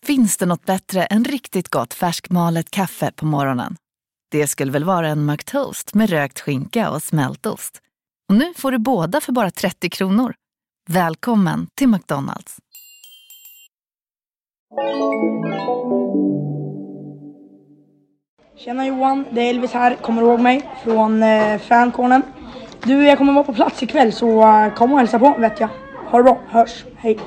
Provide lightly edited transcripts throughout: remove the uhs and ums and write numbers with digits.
Finns det något bättre än riktigt gott färskmalet kaffe på morgonen? Det skulle väl vara en McToast med rökt skinka och smältost. Och nu får du båda för bara 30 kronor. Välkommen till McDonald's. Tjena Johan, det är Elvis här. Kommer du ihåg mig från fancornen? Du, jag kommer vara på plats ikväll så kom och hälsa på, vet jag. Ha det bra, hörs, hej.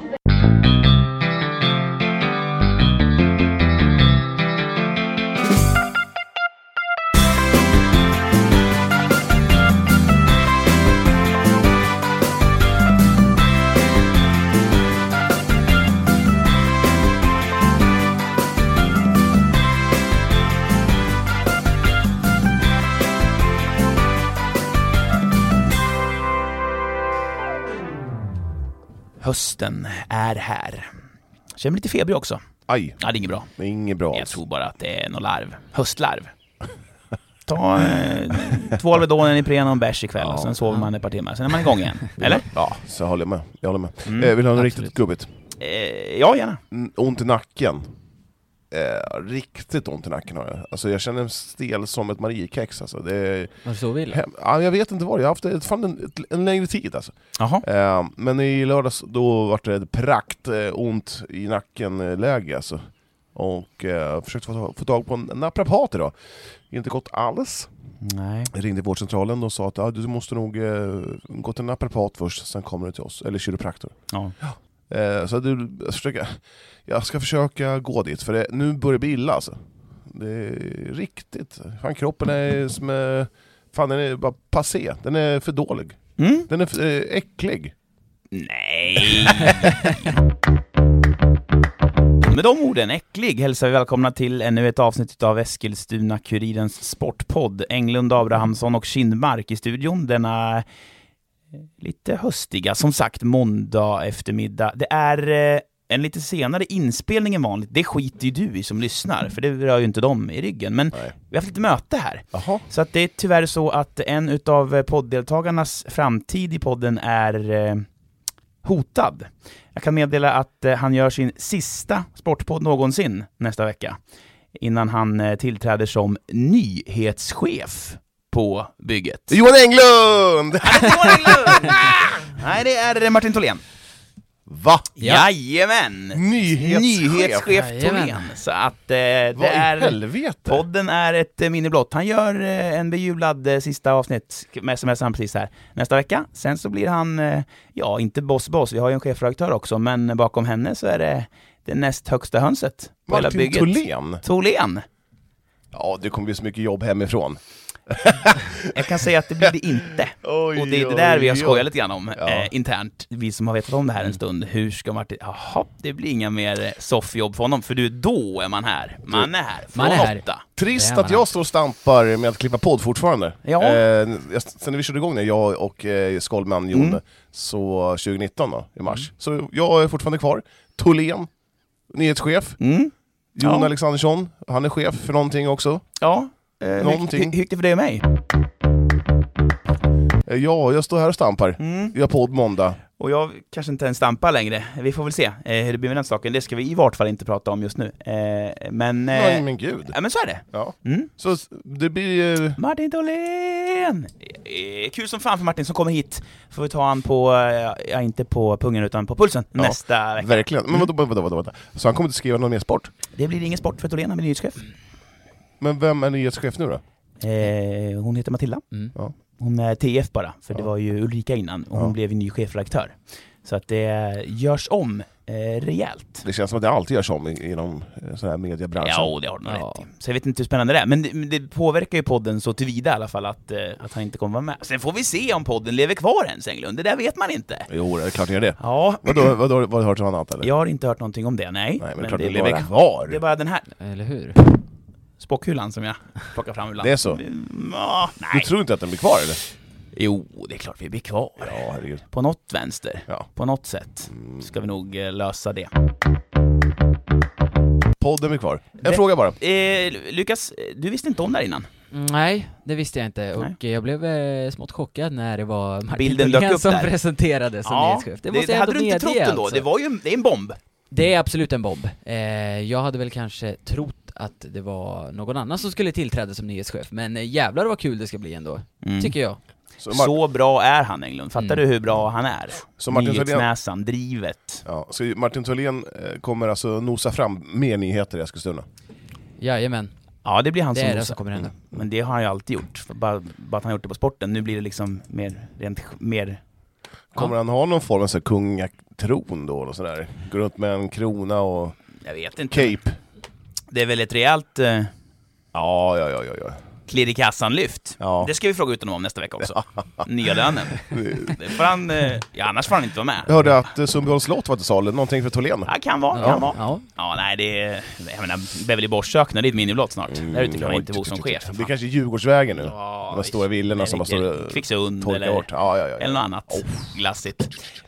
Hösten är här. Känner mig lite febrig också. Aj. Ja, det är inget bra. Det är inget bra. Jag tror bara att det är något larv. Höstlarv. Ta 2 Alvedonen i Prena och en bärs ikväll. Ja. Sen sover man ett par timmar. Sen är man igång igen. Eller? Ja, så håller jag med. Vill du ha något riktigt gubbigt? Ja, gärna. Ont i nacken. Riktigt ont i nacken har jag. Alltså jag känner en stel som ett Mariekex. Alltså. Var så vill? Ja, jag vet inte vad. Jag har haft det en längre tid. Alltså. Men i lördags då var det prakt ont i nacken läge. Alltså. Och jag försökte få tag på en naprapat idag. Inte gått alls. Nej. Jag ringde vårdcentralen och sa att du måste nog gå till en naprapat först. Sen kommer du till oss. Eller kiropraktor. Ja. Så jag ska försöka gå dit. För nu börjar det bli illa alltså. Det är riktigt. Fan, kroppen är som... Fan, den är bara passé. Den är för dålig. Den är för äcklig. Nej. Med de orden, äcklig, hälsar vi välkomna till ännu ett avsnitt av Eskilstuna-Kurirens sportpodd. Englund, Abrahamsson och Kindmark i studion. Denna lite höstiga, som sagt, måndag eftermiddag. Det är en lite senare inspelning än vanligt. Det skiter ju du i som lyssnar, för det rör ju inte dem i ryggen. Men vi har haft lite möte här. Aha. Så att det är tyvärr så att en utav podddeltagarnas framtid i podden är hotad. Jag kan meddela att han gör sin sista sportpodd någonsin nästa vecka. Innan han tillträder som nyhetschef på bygget. Johan Englund! Nej, det är Martin Tholén. Va? Jajamän! Nyhetschef Tholén. Så att det är... helvete? Podden är ett minne blott. Han gör en bejublad sista avsnitt med sms han precis här nästa vecka. Sen så blir han, inte boss. Vi har ju en chefredaktör också, men bakom henne så är det näst högsta hönset på hela bygget. Martin Tholén. Ja, det kommer bli så mycket jobb hemifrån. Jag kan säga att det blir det inte. Och det är det där vi har skojat lite grann om internt. Vi som har vetat om det här en stund. Hur ska Martin... Jaha, det blir inga mer soffjobb för honom. För då är man här. Man är här. Man är här. Trist att jag står och stampar med att klippa podd fortfarande. Ja. Sen vi körde igång när jag och Skolman Jon så 2019 då, i mars. Så jag är fortfarande kvar. Tholén, nyhetschef. Jon Alexandersson, han är chef för någonting också. Ja. Hur gick det för dig och mig? Ja, jag står här och stampar. Jag har podd måndag. Och jag kanske inte ens stampar längre. Vi får väl se hur det blir med den saken. Det ska vi i vart fall inte prata om just nu. Men... Nej, men gud. Ja, men så är det. Ja. Så det blir... Martin Tholén! Kul som fan för Martin som kommer hit. Får vi ta han på... inte på pungen utan på pulsen nästa vecka. Verkligen. Men vadå? Så han kommer inte skriva någon mer sport? Det blir ingen sport för Tholén, han blir nyhetschef. Men vem är nyhetschef nu då? Hon heter Matilda. Ja. Hon är TF bara, för det var ju Ulrika innan. Och hon blev ju ny chefredaktör. Så att det görs om rejält. Det känns som att det alltid görs om inom sån här mediebranschen. Ja, det har du nog rätt i. Så jag vet inte hur spännande det är. Men det påverkar ju podden så tillvida i alla fall att han inte kommer vara med. Sen får vi se om podden lever kvar ens, Englund. Det där vet man inte. Jo, det är klart ni gör det. Ja. Vad har du hört något annat eller? Jag har inte hört någonting om det, nej. Men klart det lever kvar. Det är bara den här. Eller hur? Spockhyllan som jag plockar fram ibland. Det är så? Nej. Du tror inte att den blir kvar eller? Jo, det är klart vi blir kvar. Ja, herregud. På något vänster. Ja. På något sätt ska vi nog lösa det. Podden är kvar. En fråga bara. Lukas, du visste inte om det här innan? Nej, det visste jag inte. Och jag blev smått chockad när det var Martin Tholén som presenterade som nyhetschef. Det hade du inte trott ändå. Alltså. Det är en bomb. Det är absolut en bomb. Jag hade väl kanske trott att det var någon annan som skulle tillträda som nyhetschef, men jävlar vad kul det ska bli ändå, tycker jag. Så bra är han, Englund. Fattar du hur bra han är? Så Nyhetsnäsan, drivet. Ja, så Martin Tholén kommer alltså nosa fram mer nyheter i Eskilstuna. Jajamän. Ja, det blir han det som är det nosar. som kommer hända. Men det har han ju alltid gjort. Bara att han har gjort det på sporten. Nu blir det liksom mer... Kommer han ha någon form av så här kungatron då? Och sådär? Går runt med en krona och jag vet inte. cape? Det är väl ett rejält... Ja. klirr i kassan lyft. Ja. Det ska vi fråga ut honom om nästa vecka också. Nya lönen. Det får han, annars får han inte vara med. Jag hörde att Sundbyholms slott var till salu. Någonting för Tholén. Ja, kan vara. Ja, nej, det är... Jag menar, Beverly Borssökna, det är ett miniblott snart. Där ute kan man inte bo som chef. Det är kanske Djurgårdsvägen nu. Ja, de stora villorna som man står Kvicksund eller något annat. Glassigt.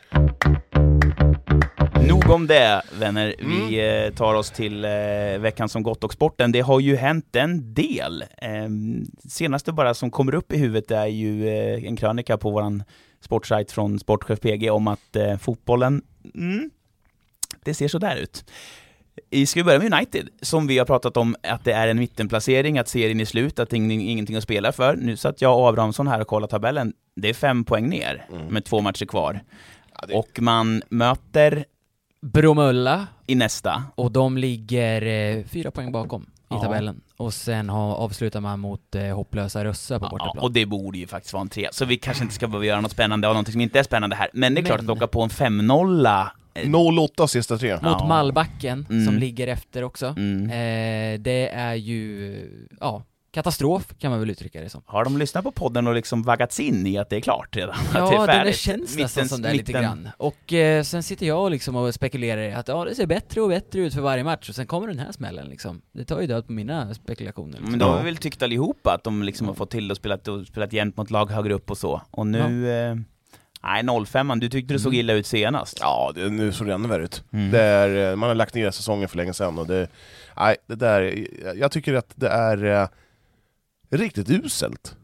Nog om det, vänner. Vi tar oss till veckan som gått och sporten. Det har ju hänt en del. Senaste bara som kommer upp i huvudet är ju en krönika på våran sportsajt från Sportchef PG om att fotbollen, det ser så där ut. Ska vi börja med United, som vi har pratat om att det är en mittenplacering, att serien är slut, att ingenting att spela för. Nu satt jag och Abrahamsson här och kollade tabellen. Det är 5 poäng ner med 2 matcher kvar. Ja, och man möter Bromölla i nästa. Och de ligger 4 poäng bakom i tabellen. Och sen avslutar man mot hopplösa Rössa på bortaplan. Och det borde ju faktiskt vara en 3. Så vi kanske inte ska behöva göra något spännande och någonting som inte är spännande här. Men det är klart att åka på en 5-0. 0-8 sista 3. Mot Malbacken som ligger efter också. Det är ju katastrof kan man väl uttrycka det som. Har de lyssnat på podden och liksom vaggats in i att det är klart redan? Ja, att det är det känns nästan som det lite grann. Och sen sitter jag liksom och spekulerar i att det ser bättre och bättre ut för varje match. Och sen kommer den här smällen liksom. Det tar ju död på mina spekulationer. Liksom. Men då har vi väl tyckt allihopa att de liksom har fått till och spelat jämnt mot lag högre upp och så. Och nu... Nej, 0-5, du tyckte det såg illa ut senast. Ja, nu såg det ännu värre ut. Man har lagt ner säsongen för länge sedan. Och jag tycker att det är riktigt uselt.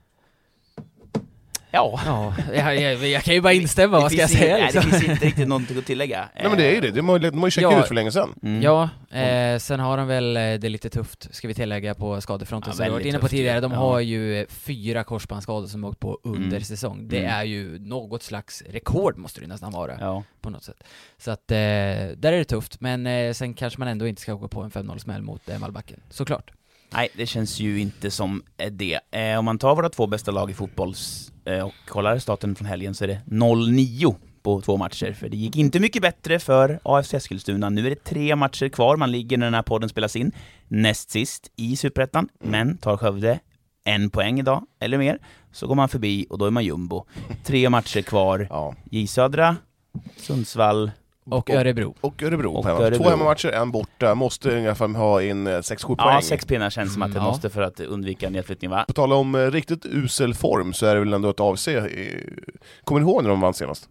Ja, jag kan ju bara instämma, vad ska jag säga? Liksom? Det finns inte riktigt någonting att tillägga. Nej, men det är ju det. De har ju checkat ut för länge sedan. Ja, sen har de väl det lite tufft, ska vi tillägga, på skadefronten. Så vi har varit inne på tidigare. De har ju 4 korsbandsskador som åkt på under säsong. Det är ju något slags rekord, måste det nästan vara, på något sätt. Så att där är det tufft. Men sen kanske man ändå inte ska åka på en 5-0-smäll mot Malbacken, såklart. Nej, det känns ju inte som det. Om man tar våra 2 bästa lag i fotboll och kollar starten från helgen så är det 0-9 på 2 matcher. För det gick inte mycket bättre för AFC Eskilstuna. Nu är det 3 matcher kvar. Man ligger när den här podden spelas in näst sist i Superettan. Men tar Skövde 1 poäng idag eller mer så går man förbi och då är man jumbo. 3 matcher kvar. J Södra, Sundsvall och Örebro. Och Örebro. 2 hemmamatcher, en borta. Måste i alla fall ha in 6-7 poäng. Ja, 6 pinnar känns som att det måste för att undvika nedflyttning, va? På tal om riktigt usel form så är det väl ändå ett AFC. Kommer ni ihåg när de vann senast?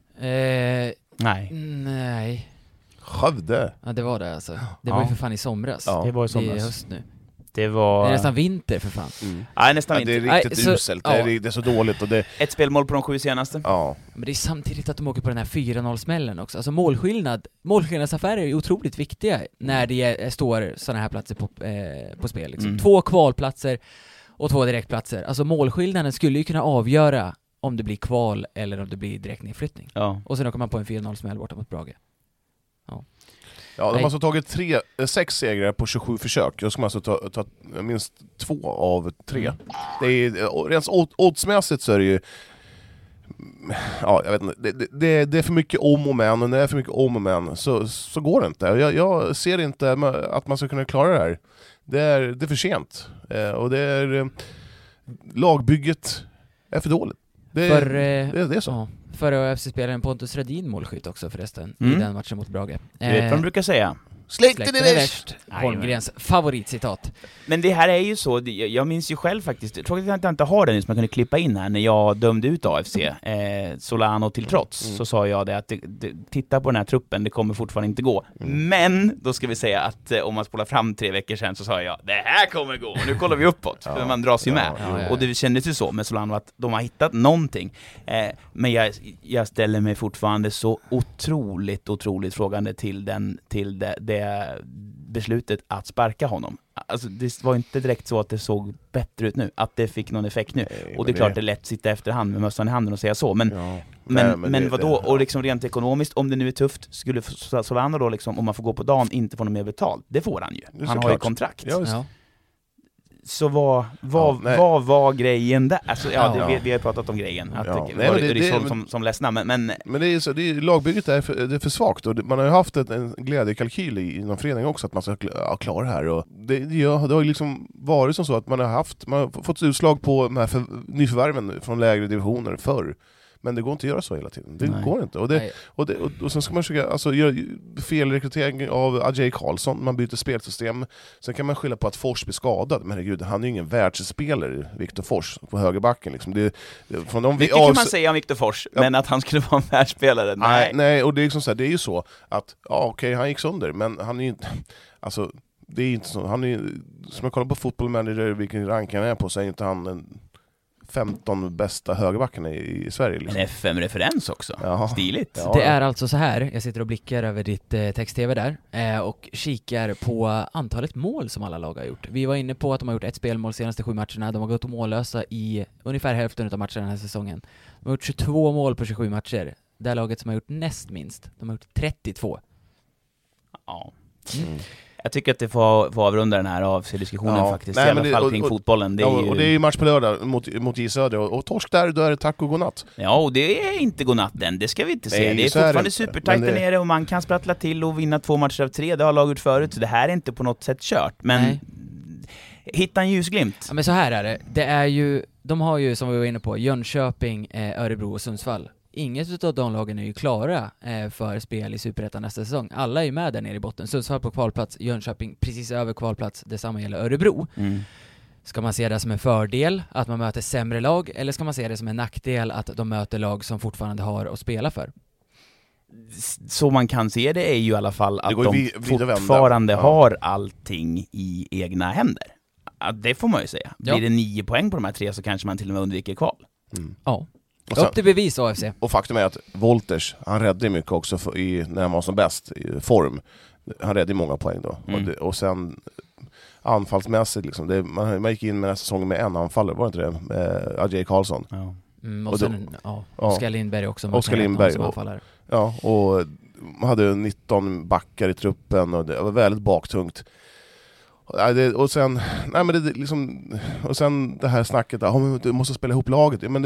Nej. Skövde. Ja, det var det alltså. Det var ju för fan i somras. Det var i somras. Det är höst nu. Det är nästan vinter för fan. Nej, nästan vinter. Det är riktigt uselt. Det är så dåligt. Och det... Ett spelmål på de 7 senaste. Ja. Men det är samtidigt att de åker på den här 4-0-smällen också. Alltså målskillnadsaffärer är otroligt viktiga när det står sådana här platser på spel. Liksom. 2 kvalplatser och 2 direktplatser. Alltså målskillnaden skulle ju kunna avgöra om det blir kval eller om det blir direkt nedflyttning. Och sen åker man på en 4-0-smäll borta mot Brage. Ja, de har alltså tagit 6 segrar på 27 försök. Då ska man alltså ta minst 2 av 3. Det är rent oddsmässigt så är det ju... Ja, jag vet inte. Det är för mycket om och men. Och när det är för mycket om och men så går det inte. Jag ser inte att man ska kunna klara det här. Det är för sent. Och det är... Lagbygget är för dåligt. Det är så. Förra FC-spelaren Pontus Redin målskytt också förresten i den matchen mot Brage. Du vet vad de brukar säga? Släkten är värst! Holmgrens favoritcitat. Men det här är ju så, jag minns ju själv faktiskt, tråkigt att jag inte har den som jag kunde klippa in här när jag dömde ut AFC, Solano till trots, så sa jag det att titta på den här truppen, det kommer fortfarande inte gå. Men då ska vi säga att om man spolar fram 3 veckor sedan så sa jag, det här kommer gå, och nu kollar vi uppåt, för man dras ju med. Och det kändes ju så med Solano att de har hittat någonting. Men jag ställer mig fortfarande så otroligt frågande till det beslutet att sparka honom. Alltså det var inte direkt så att det såg bättre ut nu, att det fick någon effekt nu. Och det är klart det är lätt att sitta efterhand med mössan i handen och säga så, men vadå? Och liksom rent ekonomiskt, om det nu är tufft, skulle Solano då liksom, om man får gå på dagen, inte få något mer betalt? Det får han ju. Han har ju kontrakt. Ja. Så vad var grejen där? Alltså, vi har pratat om grejen. Att det som ledsna, men det är så, lagbygget det är för svagt. Och man har ju haft en glädjekalkyl i någon förening också, att man ska klara det här. Och det har ju liksom varit som så att man har fått utslag på de här nyförvärven från lägre divisioner förr. Men det går inte att göra så hela tiden. Det går inte. Och sen ska man försöka göra felrekrytering av Ajay Karlsson. Man byter spelsystem. Sen kan man skylla på att Fors blir skadad. Men herregud, han är ju ingen världsspelare, Viktor Fors, på högerbacken. Liksom. Det kan man säga om Viktor Fors, men att han skulle vara en världsspelare? Nej, och det är liksom så här, det är ju så att, han gick sönder, men han är ju inte... Alltså, det är inte så. Han är, som jag kollar på Football Manager, vilken rank han är på, så är inte han en 15 bästa högerbackarna i Sverige. Liksom. En FM-referens också. Stiligt. Det är alltså så här, jag sitter och blickar över ditt text-tv där och kikar på antalet mål som alla lag har gjort. Vi var inne på att de har gjort 1 spelmål senaste 7 matcherna. De har gått mållösa i ungefär hälften av matcherna den här säsongen. De har gjort 22 mål på 27 matcher. Det är laget som har gjort näst minst. De har gjort 32. Ja. Jag tycker att det får avrunda den här AFC-diskussionen faktiskt. Nej, i alla fall kring fotbollen. Det är ju... Och det är ju match på lördag mot J Söder. Och torsk där, då är det tack och godnatt. Ja, och det är inte godnatt än. Det ska vi inte se. Det är fortfarande supertajt där nere och man kan sprattla till och vinna 2 matcher av 3. Det har laget förut, så det här är inte på något sätt kört. Men hitta en ljusglimt. Ja, men så här är det. Det är ju, de har ju, som vi var inne på, Jönköping, Örebro och Sundsvall. Inget av de lagen är ju klara för spel i Superettan nästa säsong. Alla är ju med där nere i botten. Sundsvall på kvalplats, Jönköping precis över kvalplats. Detsamma gäller Örebro. Ska man se det som en fördel att man möter sämre lag, eller ska man se det som en nackdel att de möter lag som fortfarande har att spela för? Så man kan se det är ju i alla fall att de fortfarande har allting i egna händer. Det får man ju säga. Blir det 9 poäng på de här 3 så kanske man till och med undviker kval. Ja. Och upp till bevis AFC. Och faktum är att Wolters, han räddade mycket också när han var som bäst i form. Han räddade många poäng då. Och sen anfallsmässigt liksom, man gick in med nästa säsong med en anfallare, var det inte det? Ajay Karlsson. Ja. Och sen Oskar Lindberg också. Oskar Lindberg. Och man hade 19 backar i truppen och det var väldigt baktungt. Och sen det här snacket att du måste spela ihop laget. Men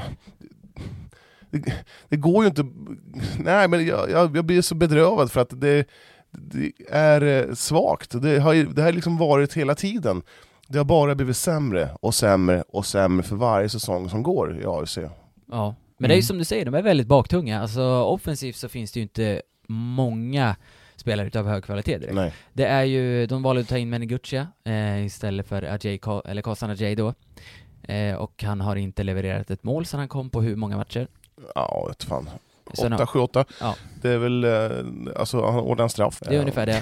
det går ju inte. Nej, men jag blir så bedrövad för att det är svagt. Det har liksom varit hela tiden. Det har bara blivit sämre och sämre och sämre för varje säsong som går i AFC. Ja, men det är ju som du säger, de är väldigt baktunga. Alltså offensivt så finns det ju inte många spelare utav hög kvalitet direkt. Nej. Det är ju, de valde att ta in Meniguccia istället för Karlsson Ajay då. Och han har inte levererat ett mål sedan han kom på hur många matcher? Ja, vet fan. 8-7-8. Ja. Det är väl, alltså han ordnar en straff. Det är ungefär det.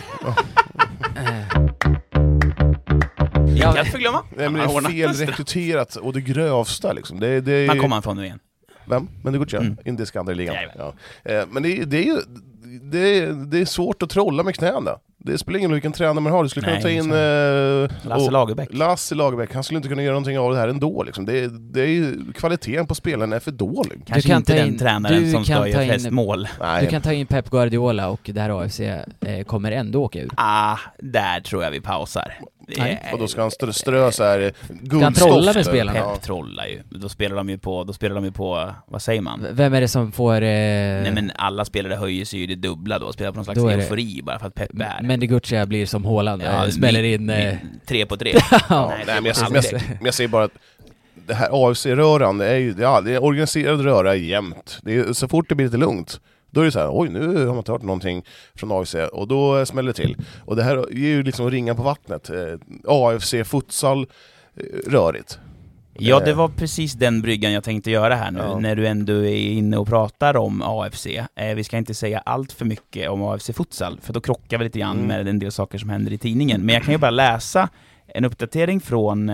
Jag kan förglömma. Nej, men det är felrekryterat och det grövsta liksom. Man kommer från nu igen. Vem? Men det går inte. Indiska andra ligan. Ja. Men det är svårt att trolla med knäna. Det spelar ingen roll vilken tränare man har. Du skulle kunna ta in Lasse Lagerbäck. Han skulle inte kunna göra någonting av det här ändå. Liksom. Det är ju, kvaliteten på spelen är för dålig. Kanske inte den tränaren som ska göra flest mål. Du kan ta in Pep Guardiola och det här AFC kommer ändå åka ur. Där tror jag vi pausar. Och då ska han strö så här guldstoft. Han trollar med spelarna. Pep trollar ju. Då spelar de ju på vad säger man? Vem är det som får Nej, men alla spelare höjer sig ju det dubbla då. Spelar på någon slags eufori bara för att Pep är. Men det Gucci blir som Haaland. Smäller in 3 på 3. Men jag säger bara att det här AFC-röran är ju det är organiserad röra jämt. Det är, så fort det blir lite lugnt Då är det så här, oj, nu har man inte hört någonting från AFC, och då smäller det till. Och det här är ju liksom ringa på vattnet. AFC, futsal, rörigt. Ja, det var precis den bryggan jag tänkte göra här nu, när du ändå är inne och pratar om AFC. Vi ska inte säga allt för mycket om AFC futsal, för då krockar vi lite grann med en del saker som händer i tidningen. Men jag kan ju bara läsa en uppdatering från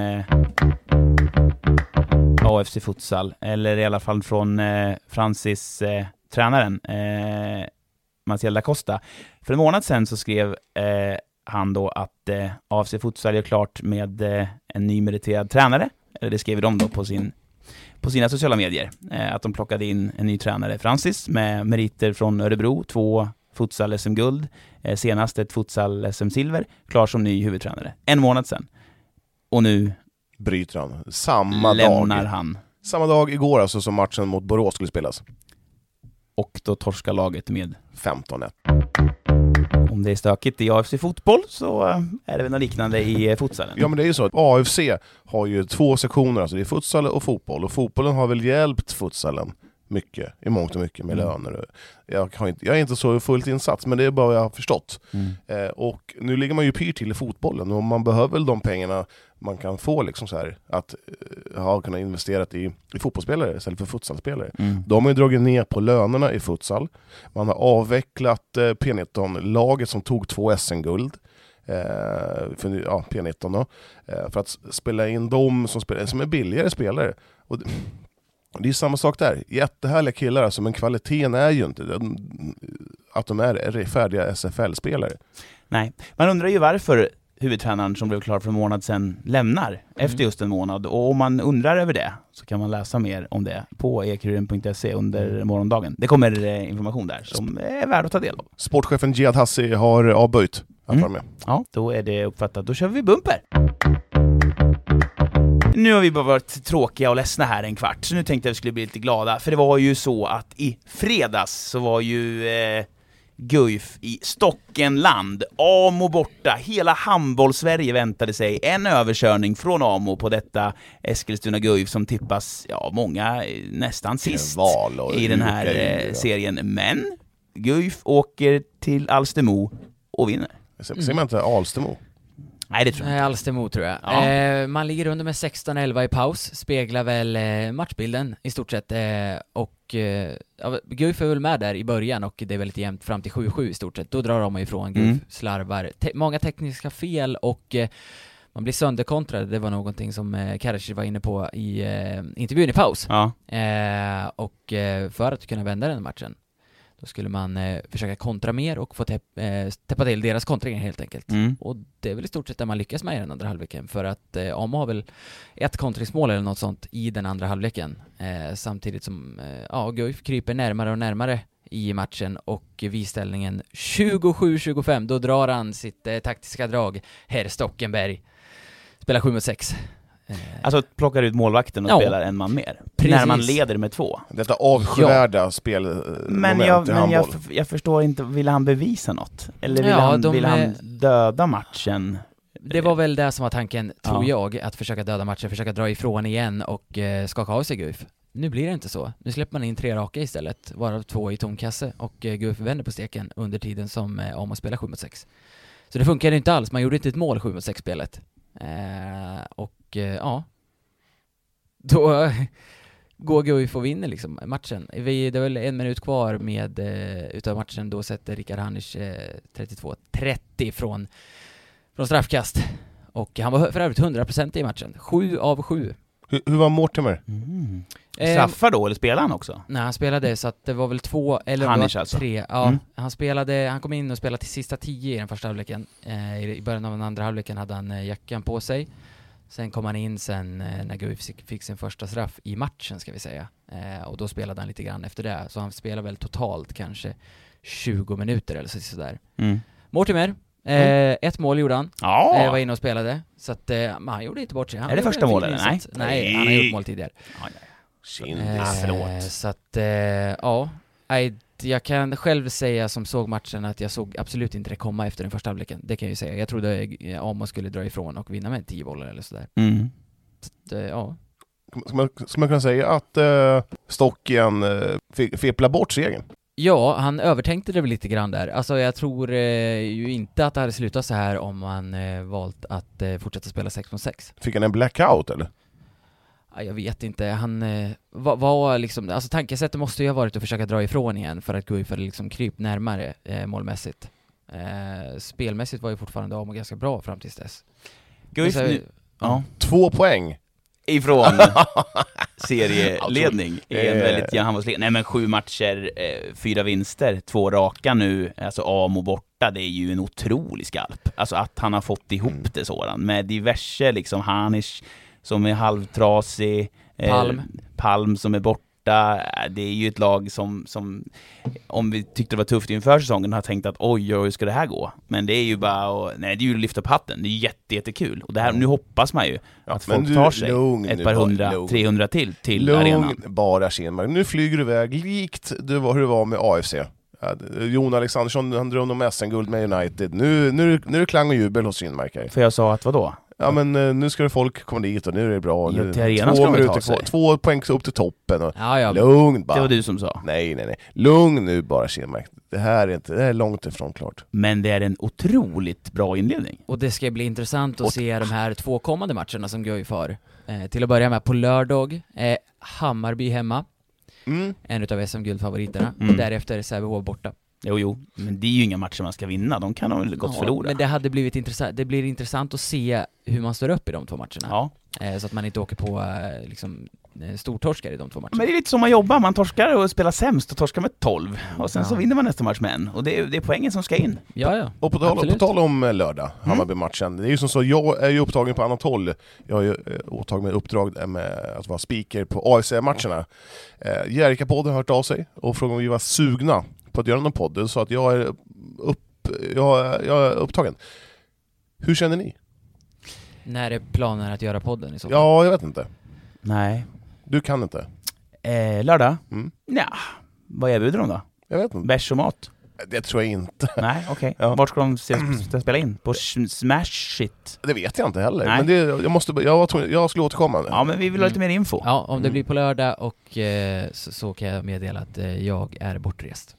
AFC futsal, eller i alla fall från Francis, tränaren, Maciel da Costa. För en månad sedan så skrev han då att AFC futsal är klart med en ny meriterad tränare. Eller det skrev de då på sina sociala medier. Att de plockade in en ny tränare, Francis, med meriter från Örebro, 2 futsal SM-guld, senast ett futsal SM-silver, klar som ny huvudtränare. En månad sedan. Och nu bryter han. Samma lämnar dag. Han. Samma dag igår alltså som matchen mot Borås skulle spelas. Och då torskar laget med 15-1. Om det är stökigt i AFC fotboll så är det väl något liknande i futsalen. Ja, men det är ju så att AFC har ju 2 sektioner, alltså det är futsal och fotboll. Och fotbollen har väl hjälpt futsalen mycket, i mångt och mycket med löner. Jag är inte så fullt insatt, men det är bara vad jag har förstått. Och nu ligger man ju pyrt till i fotbollen, och man behöver väl de pengarna man kan få liksom så här, att ha kunnat investera i fotbollsspelare istället för futsalspelare. De har ju dragit ner på lönerna i futsal. Man har avvecklat P19-laget som tog 2 SM-guld. P19 då, för att spela in dem som är billigare spelare. Och det är samma sak där. Jättehärliga killar alltså, men kvaliteten är ju inte att de är färdiga SFL-spelare. Nej, man undrar ju varför huvudtränaren som blev klar för en månad sedan lämnar efter just en månad. Och om man undrar över det så kan man läsa mer om det på ekuriren.se under morgondagen. Det kommer information där som är värd att ta del av. Sportchefen Jihad Hassi har avböjt att vara med. Ja, då är det uppfattat. Då kör vi bumper. Nu har vi bara varit tråkiga och ledsna här en kvart, så nu tänkte jag att vi skulle bli lite glada. För det var ju så att i fredags så var ju Guif i Stockenland, Amo borta. Hela handboll-Sverige väntade sig en överkörning från Amo på detta Eskilstuna Guif som tippas, många nästan sist i den här serien. Men Guif åker till Alstermo och vinner. Ser man inte Alstermo? Nej, det tror jag inte. Alstermo tror jag. Ja. Man ligger under med 16-11 i paus. Speglar väl matchbilden i stort sett. Guif är väl med där i början och det är väldigt jämnt fram till 7-7 i stort sett. Då drar de ifrån Guif, slarvar. Många tekniska fel och man blir sönderkontrad. Det var någonting som Karacic var inne på i intervjun i paus. Ja. Och för att kunna vända den matchen, då skulle man försöka kontra mer och få täppa till deras kontringar helt enkelt. Och det är väl i stort sett där man lyckas med i den andra halvleken. För att Amo har väl ett kontringsmål eller något sånt i den andra halvleken. Samtidigt som Guif kryper närmare och närmare i matchen. Och vidställningen 27-25, då drar han sitt taktiska drag. Herr Stockenberg spelar 7-6. Alltså plockar ut målvakten och spelar en man mer. Precis. När man leder med 2. Detta avskyvärda spel. Men jag förstår inte, vill han bevisa något? Eller vill han döda matchen? Det var väl det som var tanken, tror jag, att försöka döda matchen, försöka dra ifrån igen och skaka av sig Guif. Nu blir det inte så. Nu släpper man in 3 raka istället, varav 2 i tomkasse, och Guif vänder på steken under tiden som Amo spelar 7-6. Så det funkar inte alls, man gjorde inte ett mål 7-6-spelet. Då går Guif och vinner liksom matchen. Det är väl 1 minut kvar med utav matchen, då sätter Rickard Hannisch 32-30 från straffkast. Och han var för övrigt 100% i matchen. 7 av 7. Hur var Mortimer? Straffar då, eller spelade han också? Nej, han spelade, så att det var väl 2 eller Hannisch alltså. 3. Ja, han kom in och spelade till sista 10 i den första halvleken. I början av den andra halvleken hade han jackan på sig. Sen kom han in när Guif fick sin första straff i matchen, ska vi säga. Och då spelade han lite grann efter det. Så han spelade väl totalt kanske 20 minuter eller sådär. Mortimer, 1 mål gjorde han. Var inne och spelade. Så att han gjorde inte bort sig. Är det första målet? Nej, han har gjort mål tidigare. Så att, jag kan själv säga som såg matchen att jag såg absolut inte det komma efter den första halvleken. Det kan jag ju säga. Jag trodde Amo skulle dra ifrån och vinna med 10 bollar eller sådär. Så att, Ska man kunna säga att Stocken feplar bort segern? Ja, han övertänkte det väl lite grann där. Alltså jag tror ju inte att det hade slutat så här om han valt att fortsätta spela 6-6. Fick han en blackout eller? Ja, jag vet inte. Han var liksom, alltså tankesättet måste ju ha varit att försöka dra ifrån igen för att gå för liksom kryp närmare målmässigt. Spelmässigt var ju fortfarande Amo ganska bra fram tills dess. Guif nu... Ja. 2 poäng. Ifrån serieledning i en väldigt jämn handbollsliga. Nej men 7 matcher, 4 vinster, 2 raka nu, alltså Amo borta, det är ju en otrolig skalp. Alltså att han har fått ihop det sådan, med diverse liksom Hanish som är halvtrasig, Palm som är borta. Det är ju ett lag som om vi tyckte det var tufft inför säsongen har tänkt att oj, hur ska det här gå? Men det är ju bara nej, det är ju att lyfta upp hatten. Det är jättekul. Och det här, nu hoppas man ju att folk tar sig ett par 100-300 till arenan. Bara Kinmark. Nu flyger du iväg likt hur det var med AFC. Jon Alexandersson, han drömde om SM-guld med United. Nu är det klang och jubel hos Kinmark här. För jag sa att vadå? Ja men nu ska det folk komma dit och nu är det bra. Ja, till arenan ska de ta sig. 2 poäng upp till toppen. Och ja. Lugn bara. Det var du som sa. Nej. Lugn nu bara Kinmark. Det är långt ifrån klart. Men det är en otroligt bra inledning. Och det ska bli intressant att se de här 2 kommande matcherna som går för. Till att börja med på lördag, Hammarby hemma. En utav SM-guldfavoriterna. Och därefter Sävehof borta. Jo, men det är ju inga matcher man ska vinna. De kan de väl gott förlora. Men det hade blivit intressant. Det blir intressant att se hur man står upp i de 2 matcherna. Ja. Så att man inte åker på liksom stortorskar i de 2 matcherna. Men det är lite som man jobbar. Man torskar och spelar sämst och torskar med 12. Och sen så vinner man nästa match med 1. Och det är poängen som ska in. Ja. Och på tal om lördag, Hammarby-matchen. Det är ju som så, jag är ju upptagen på annat håll. Jag har ju åtagit mig uppdrag med att vara speaker på AFC-matcherna. Jerika-podden har hört av sig och frågat om vi var sugna på att göra någon podd, så att jag är upptagen. Hur känner ni? När är planen att göra podden i så fall? Ja, jag vet inte. Nej. Du kan inte. Lördag? Ja. Vad erbjuder de då? Jag vet inte. Bärs och mat? Det tror jag inte. Nej, okej. Ja. Vart ska de spela in? På Smash It? Det vet jag inte heller. Nej. Men jag skulle återkomma. Ja, men vi vill ha lite mer info. Ja, om det blir på lördag och så kan jag meddela att jag är bortrest.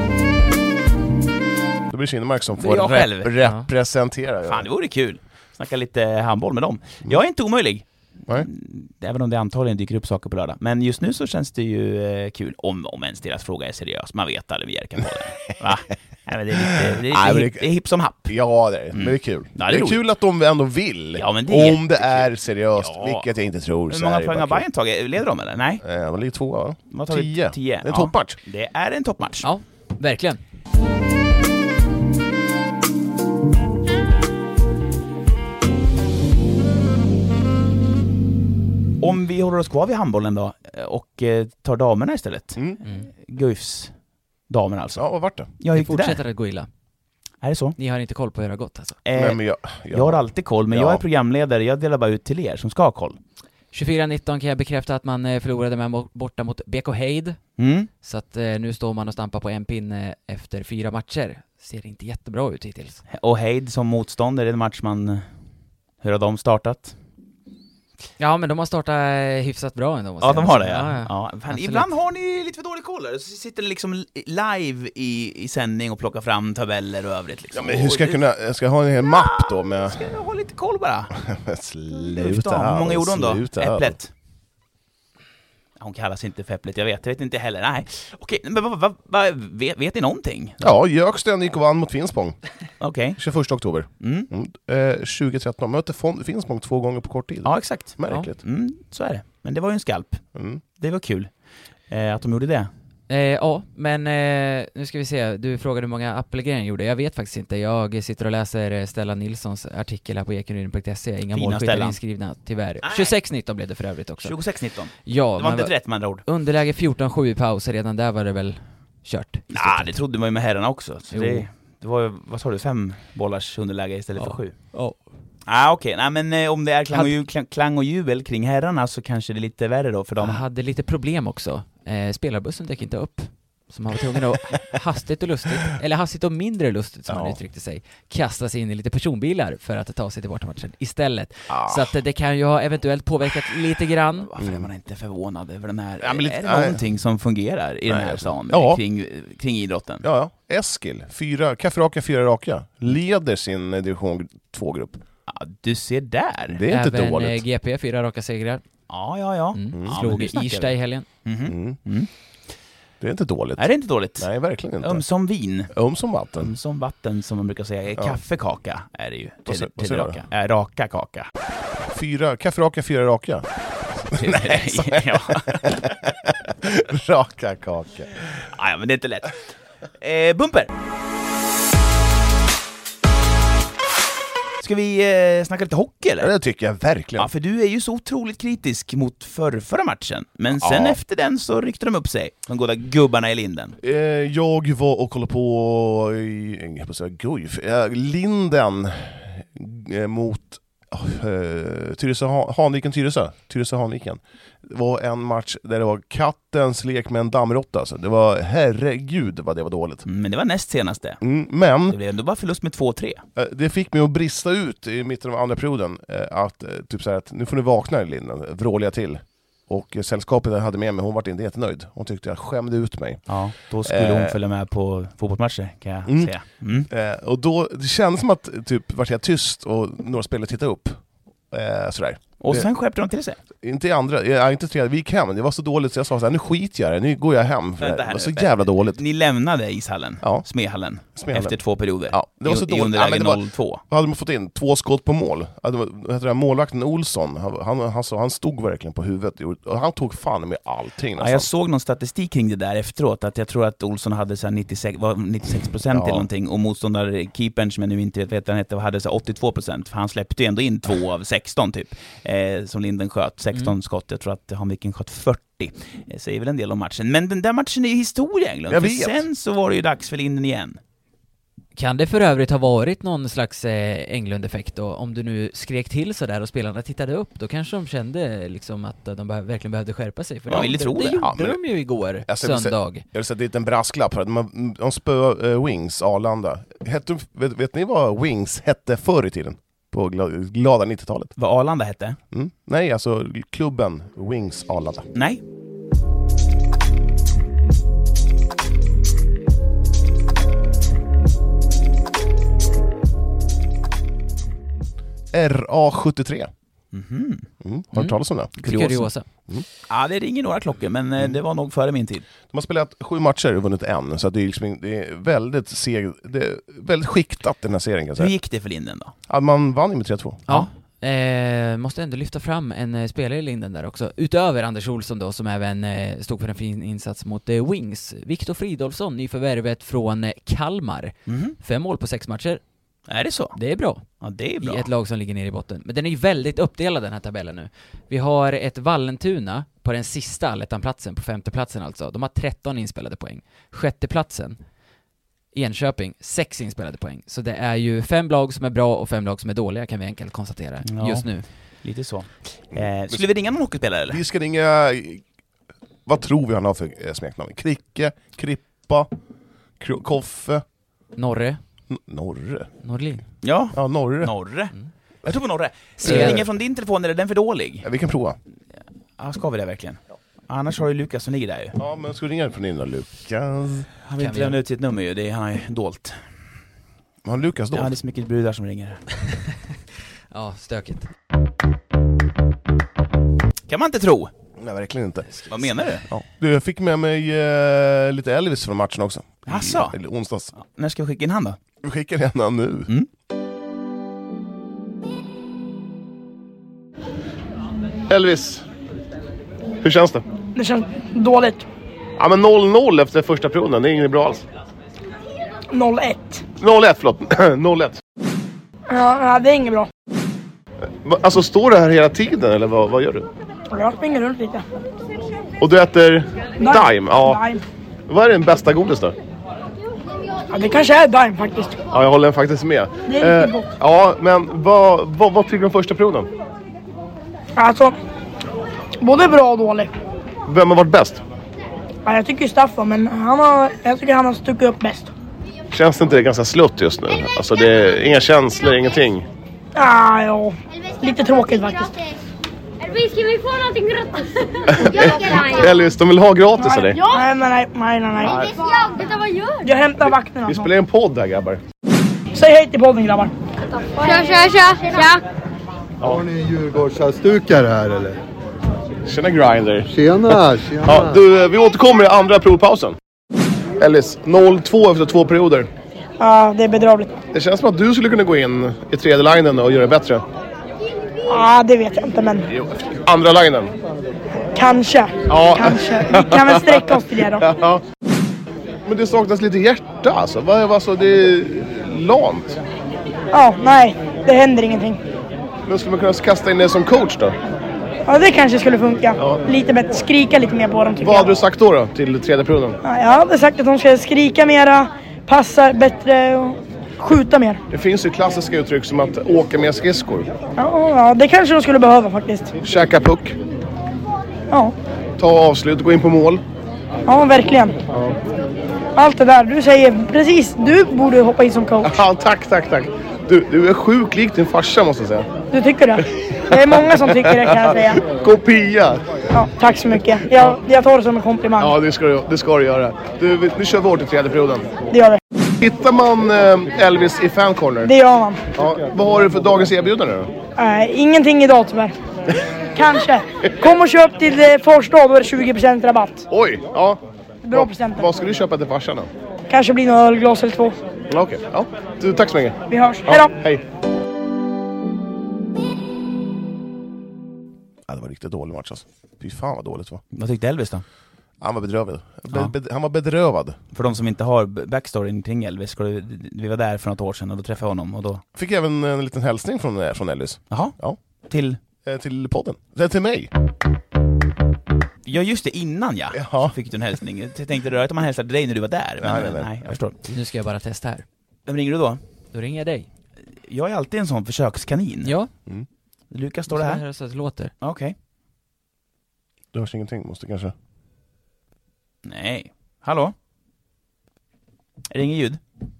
Då blir Kinmark som Det får är jag själv. representera. Fan, det vore kul. Snacka lite handboll med dem. Jag är inte omöjlig. Nej. Även om det antagligen dyker upp saker på lördag. Men just nu så känns det ju kul. Om ens deras fråga är seriös. Man vet aldrig vi Jerka på det. Va? Nej, men det är hipp som happ. Ja, det är, men det är kul. Ja, det är kul att de ändå vill. Ja, men det om det är seriöst, ja. vilket jag inte tror. Hur många poäng har Bayern tagit? Leder de eller? Nej? De ligger 2, va? De har tagit 10. Det är en toppmatch. Det är en toppmatch. Ja, verkligen. Om vi håller oss kvar vid handbollen då och tar damerna istället. Guifs damer alltså. Ja, vad vart det? Jag Det gick fortsätter att gå illa. Är det så? Ni har inte koll på hur det har gått alltså. Nej, men jag har alltid koll, men jag är programledare. Jag delar bara ut till er som ska ha koll. 24-19 kan jag bekräfta att man förlorade med borta mot BK Heid. Så att nu står man och stampar på en pinne efter 4 matcher. Ser inte jättebra ut hittills. Och Heid som motståndare, är det en match man... Hur har de startat? Ja, men de har startat hyfsat bra ändå. Ja, de har det, ja. Fan, ibland har ni lite för dålig koll. Så sitter ni liksom live i sändning och plockar fram tabeller och övrigt. Liksom. Ja, men hur ska jag ska ha en hel mapp då med... Ska jag ha lite koll bara? Sluta. Hur många gjorde hon då? Sluta. Äpplet. Hon kallas inte för Äpplet, jag vet inte heller. Nej. Okej, men vet ni någonting? Ja, Jöksten gick och vann mot Finspång. Okej. 21 oktober. 2013. Mötte Finspång 2 gånger på kort tid. Ja, exakt. Märkligt. Ja. Så är det. Men det var ju en skalp. Det var kul att de gjorde det. Ja, men nu ska vi se. Du frågade hur många Appelgren gjorde. Jag vet faktiskt inte. Jag sitter och läser Stellan Nilssons artikel här på ekerydden.se. Inga målskyttar inskrivna, tyvärr. 26-19 blev det för övrigt också. 26-19? Ja, det var inte rätt med andra ord. Underläge 14-7 i paus. Redan där var det väl kört. Nej, det trodde man ju med herrarna också. Så det var ju, vad sa du, 5 bollars underläge istället för 7? Ja. Okej. Nej, men om det är klang och jubel kring herrarna så kanske det är lite värre då för dem. Jag hade lite problem också. Spelarbussen dök inte upp. som har varit tvungen att hastigt och lustigt, eller hastigt och mindre lustigt som man uttryckte sig, kasta sig in i lite personbilar för att ta sig till bortamatchen istället. Så att det kan ju ha eventuellt påverkat lite grann. Varför är man inte förvånad över den här? Är det någonting som fungerar i den här stan kring idrotten? Ja. Eskil, Kaffe Raka, 4 raka. Leder sin division 2-grupp. Ja, du ser där. Det är inte även dåligt. GP, 4 raka segrar. Ja. Slog Irsta i helgen. Det är inte dåligt. Är det inte dåligt? Nej, verkligen inte. Som vin. Som vatten. Som vatten, som man brukar säga. Kaffekaka är det ju. Vad raka. Raka kaka. Kaffe Raka, 4 raka. Nej, ja. Raka kaka. Ja, men det är inte lätt. Bumper! Ska vi snacka lite hockey eller? Ja, det tycker jag verkligen. Ja, för du är ju så otroligt kritisk mot förra matchen. Men sen efter den så ryckte de upp sig, de goda gubbarna i Linden. Jag var och kollade på Linden mot Tyresö-Hanviken. Det var en match där det var kattens lek med en dammråtta. Alltså. Det var, herregud vad det var dåligt. Men det var näst senaste. Men det blev ändå bara förlust med 2-3. Det fick mig att brista ut i mitten av andra perioden. Att typ så här, att nu får ni vakna i Linden, vråliga till. Och sällskapet jag hade med mig, hon var inte jättenöjd. Hon tyckte jag skämde ut mig. Ja, då skulle hon följa med på fotbollsmatcher, kan jag säga. Och då, det kändes som att typ vart jag tyst och några spelare tittade upp. Sådär. Och sen skärpte de till sig. Inte i andra, inte tredje, vi gick hem. Det var så dåligt så jag sa så här, nu skiter jag det, nu går jag hem. För det var så jävla dåligt. Ni lämnade ishallen, Smedhallen, efter 2 perioder. Ja, det var så dåligt. Underläge 0-2. Vad hade man fått in? 2 skott på mål. Målvakten Olsson, han stod verkligen på huvudet. Och han tog fan med allting. Ja, jag såg någon statistik kring det där efteråt, att jag tror att Olsson hade så här 96% eller någonting, och motståndarkeepern, som jag nu inte vet vad han hette, hade så 82%, för han släppte ju ändå in 2 av 16 typ. Som Linden sköt, 16 skott. Jag tror att Hanviken sköt 40. Det säger väl en del om matchen. Men den där matchen är ju historia, Englund. För sen så var det ju dags för Linden igen. Kan det för övrigt ha varit någon slags Englund-effekt då? Om du nu skrek till så där och spelarna tittade upp, då kanske de kände liksom att de verkligen behövde skärpa sig. För jag ville tro det. Det gjorde de ju igår, söndag. Jag vill säga, det är en brasklapp här. De spöade Wings, Arlanda. Vet ni vad Wings hette förr i tiden? På glada 90-talet. Vad Arlanda hette? Nej, alltså klubben Wings Arlanda. Nej. RA73. Har du talat om det? Kuriosa. Ja, det ringer några klockor, men det var nog före min tid. De har spelat 7 matcher och vunnit 1, så det är, liksom, det är väldigt skiktat, den här serien, kan jag säga. Hur gick det för Linden då? Ja, man vann med 3-2. Ja. Måste ändå lyfta fram en spelare i Linden där också, utöver Anders Olsson då, som även stod för en fin insats mot Wings. Viktor Fridolfsson, nyförvärvet från Kalmar. 5 mål på 6 matcher. Är det så? Det är bra. Ja, det är bra. I ett lag som ligger ner i botten. Men den är ju väldigt uppdelad, den här tabellen nu. Vi har ett Vallentuna på den sista allettanplatsen, på 5:e platsen alltså. De har 13 inspelade poäng. 6:e platsen, Enköping, 6 inspelade poäng. Så det är ju 5 lag som är bra och 5 lag som är dåliga, kan vi enkelt konstatera just nu. Lite så. Skulle vi ringa någon hockeyspelare eller? Vi ska ringa, vad tror vi han har för smeknamn? Kricke, Krippa, Koffe, Norre. Norlin. Ja, Norre. Jag tror på Norre. Ska vi ringa från din telefon, eller är den för dålig? Ja, vi kan prova. Ja, ska vi det verkligen? Annars har ju Lukas som ligger där ju. Ja, men ska vi ringa från din då, Lukas? Han vill inte lämna ut sitt nummer ju, han har ju dolt. Har Lukas dolt? Ja, det är så mycket brudar som ringer. Ja, stökigt. Kan man inte tro. Nej, verkligen inte. Vad menar du? Ja. Jag fick med mig lite Elvis från matchen också. Asså? Onsdags. Ja, när ska vi skicka in han då? Vi skickar henne nu. Elvis, hur känns det? Det känns dåligt. Ja, men 0-0 efter första perioden, det är inget bra alls. 0-1. 0-1, förlåt. 0-1. Ja, det är inget bra. Alltså, står du här hela tiden, eller vad gör du? Jag springer runt lite. Och du äter Daim? Ja. Daim. Vad är den bästa godis då? Ja, det kanske är Daim faktiskt. Ja, jag håller faktiskt med. Det är riktigt gott. Ja, men vad tycker du om första perioden? Alltså, både bra och dålig. Vem har varit bäst? Ja, jag tycker ju Staffan, men jag tycker han har stuckit upp bäst. Känns det inte ganska slutt just nu? Alltså det är inga känslor, ingenting. Ja, lite tråkigt faktiskt. Elvis, ska vi få någonting gratis? Elvis, de vill ha gratis eller? Ja. Nej. Vänta, vad gör du? Jag hämtar vakterna. Vi spelar en podd här, grabbar. Säg hej till podden, grabbar. Tja. Har ni Djurgårdsstukar här eller? Tjena Grinder. Tjena. Ja, du, vi återkommer i andra provpausen. Elvis, 0-2 efter 2 perioder. Ja, det är bedrövligt. Det känns som att du skulle kunna gå in i tredje linen och göra det bättre. Ja, det vet jag inte, men Andra linen. kanske. Ja. Kanske. Vi kan väl sträcka oss till det då. Ja. Men det saknas lite hjärta alltså. Det är lamt. Ja, nej. Det händer ingenting. Men skulle man kunna kasta in det som coach då? Ja, det kanske skulle funka. Lite bättre. Skrika lite mer på dem, tycker Vad jag. hade du sagt då till tredje perioden? Ja, jag hade sagt att de ska skrika mera, passa bättre och skjuta mer. Det finns ju klassiska uttryck som att åka med skridskor. Ja, det kanske de skulle behöva faktiskt. Käka puck. Ja, Ta avslut, gå in på mål. ja verkligen. Allt det där, du säger precis, du borde hoppa in som coach. Ja, tack. Du är sjukt lik din farsa måste jag säga. Du tycker det? Det är många som tycker det, kan jag säga. Kopia! Ja, tack så mycket. Jag tar det som en komplimang. Ja, det ska du göra. Nu kör vi hårt i tredje perioden. Det gör vi. Hittar man Elvis i fancorner? Det gör man. Ja, vad har du för dagens erbjudande då? Ingenting idag tyvärr. Kanske. Kom och köp till Farstad, då är det 20% rabatt. Oj, ja. Bra procenter. Vad ska du köpa till farsan då? Kanske blir några ölglas eller 2. Ja, okej. Ja. Du, tack så mycket. Vi hörs. Ja, Hej då! hej. Ja, det var riktigt dålig match alltså. Fy fan vad dåligt det var. Vad tyckte Elvis då? Han var bedrövad. Ja. Han var bedrövad. För de som inte har backstoryn kring Elvis, vi var där för något år sedan och då träffade jag honom och då... Fick även en liten hälsning från Elvis. Jaha? Ja. Till Podden. Det är till mig. Ja, just det, innan Ja. fick du en hälsning. Jag tänkte röra att man hälsade dig när du var där. Men nej, jag förstår. Nu ska jag bara testa här. Vem ringer du då? Då ringer jag dig. Jag är alltid en sån försökskanin. Ja. Lukas, står det här? Så att det låter. Okej. Du hörs ingenting, måste kanske... Nej. Hallå? Är det ingen ljud?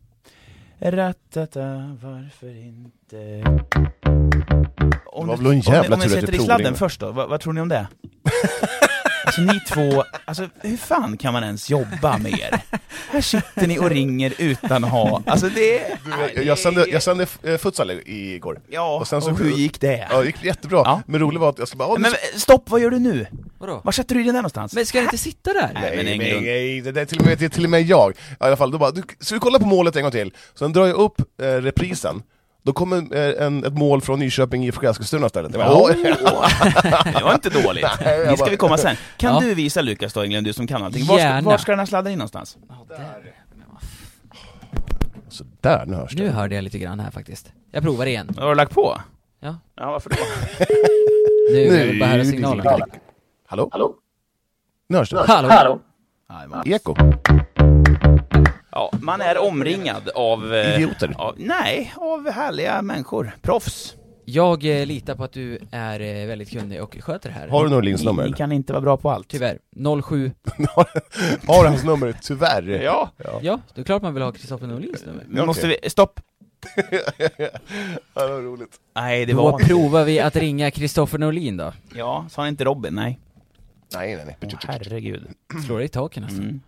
Ratata, varför inte? Om var väl en jävla om tur jag att sätter du i sladden provringde. först då, vad tror ni om det? Alltså ni två, alltså hur fan kan man ens jobba med er? Här sitter ni och ringer utan att ha, alltså det... Jag sände futsal igår. Ja, och sen så hur gick det? Ja, det gick jättebra. Ja. Men roligt var att jag ska bara... Men stopp, vad gör du nu? Vadå? Var sätter du den där någonstans? Men ska du inte sitta där? Nej, det är till och med jag. I alla fall, då bara, ska vi kolla på målet en gång till? Sen drar jag upp reprisen. Då kommer ett mål från Nyköping i Eskilstuna istället. Det var inte dåligt. Det ska vi komma sen. Kan du visa Lukas då, Englund, du som kan allting? Var ska den här sladden in någonstans? Så där, nu hörs det. Nu hörde jag lite grann här faktiskt. Jag provar igen. Har du lagt på? Ja. Ja, varför då? Nu vill jag bara höra signalen. Hallå? Nu hörs det. Hallå? Eko. Ja, man är omringad av... Idioter. Av härliga människor. Proffs. Jag litar på att du är väldigt kunnig och sköter det här. Har du Norlins nummer? Ni kan inte vara bra på allt. Tyvärr. 07. Har du hans nummer? Tyvärr. Ja. Ja, det är klart man vill ha Kristoffer Norlins nummer. Nu måste vi... Stopp. Ja, det var roligt. Nej, det Då var... provar vi att ringa Kristoffer Norlin då. Ja, sa han inte Robin? Nej. Nej. Herregud. Slår det i taken alltså. Mm.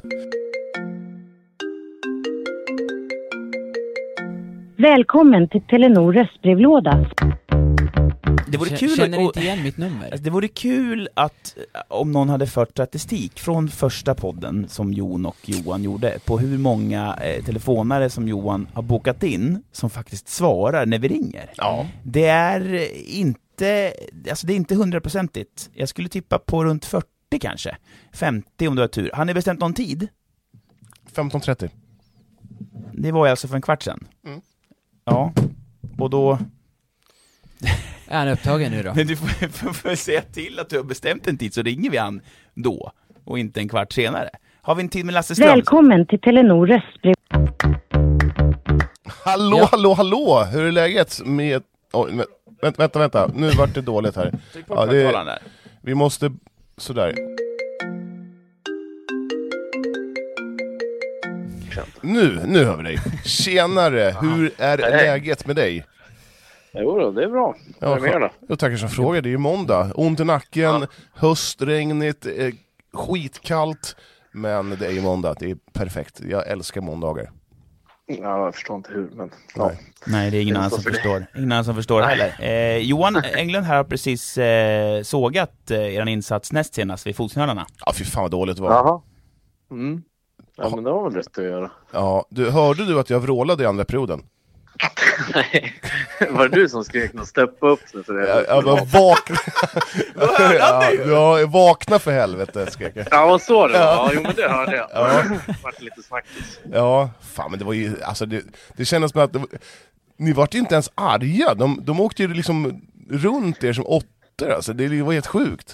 Välkommen till Telenor röstbrevlåda. Det vore kul Känner inte igen mitt nummer. Det vore kul att om någon hade fört statistik från första podden som Jon och Johan gjorde på hur många telefonare som Johan har bokat in som faktiskt svarar när vi ringer. Ja. Det är inte 100%igt. Jag skulle tippa på runt 40 kanske. 50 om du har tur. Har ni bestämt någon tid? 15:30. Det var alltså för en kvart sedan. Mm. Ja. Och då... Är han upptagen nu då? Men du får säga till att du har bestämt en tid så ringer vi han då och inte en kvart senare. Har vi en tid med Lasse Ström? Välkommen till Telenor röstbrev. Hallå, hur är läget med... Oj, vänta, nu vart det dåligt här. Tryck på högtalaren där. Vi måste... Sådär. Nu hör vi dig. Tjenare, hur är läget med dig? Jo då, det är bra. Jag tackar som frågar, det är ju måndag. Ont i nacken, höstregnigt, skitkallt. Men det är ju måndag, det är perfekt. Jag älskar måndagar. Ja, jag förstår inte hur, men... Nej, det är ingen annan som förstår. Ingen annan som förstår heller. Johan Englund här har precis sågat er insats näst senast vid Fotsnölarna. Ja, fy fan vad dåligt det var. Jaha. Ja, men det var väl rätt att göra. Ja, hörde du att jag vrålade i andra perioden? Nej, var det du som skrek någon steppa upp? Jag var vakna. Jag vakna för helvete, skrek jag. Ja, vad så det var. Ja, jo, men det hörde jag. Ja. Det var lite snackis. Ja, fan, men det var ju, alltså det kändes som att ni var ju inte ens arga. De åkte ju liksom runt er som åttor, alltså det var helt sjukt.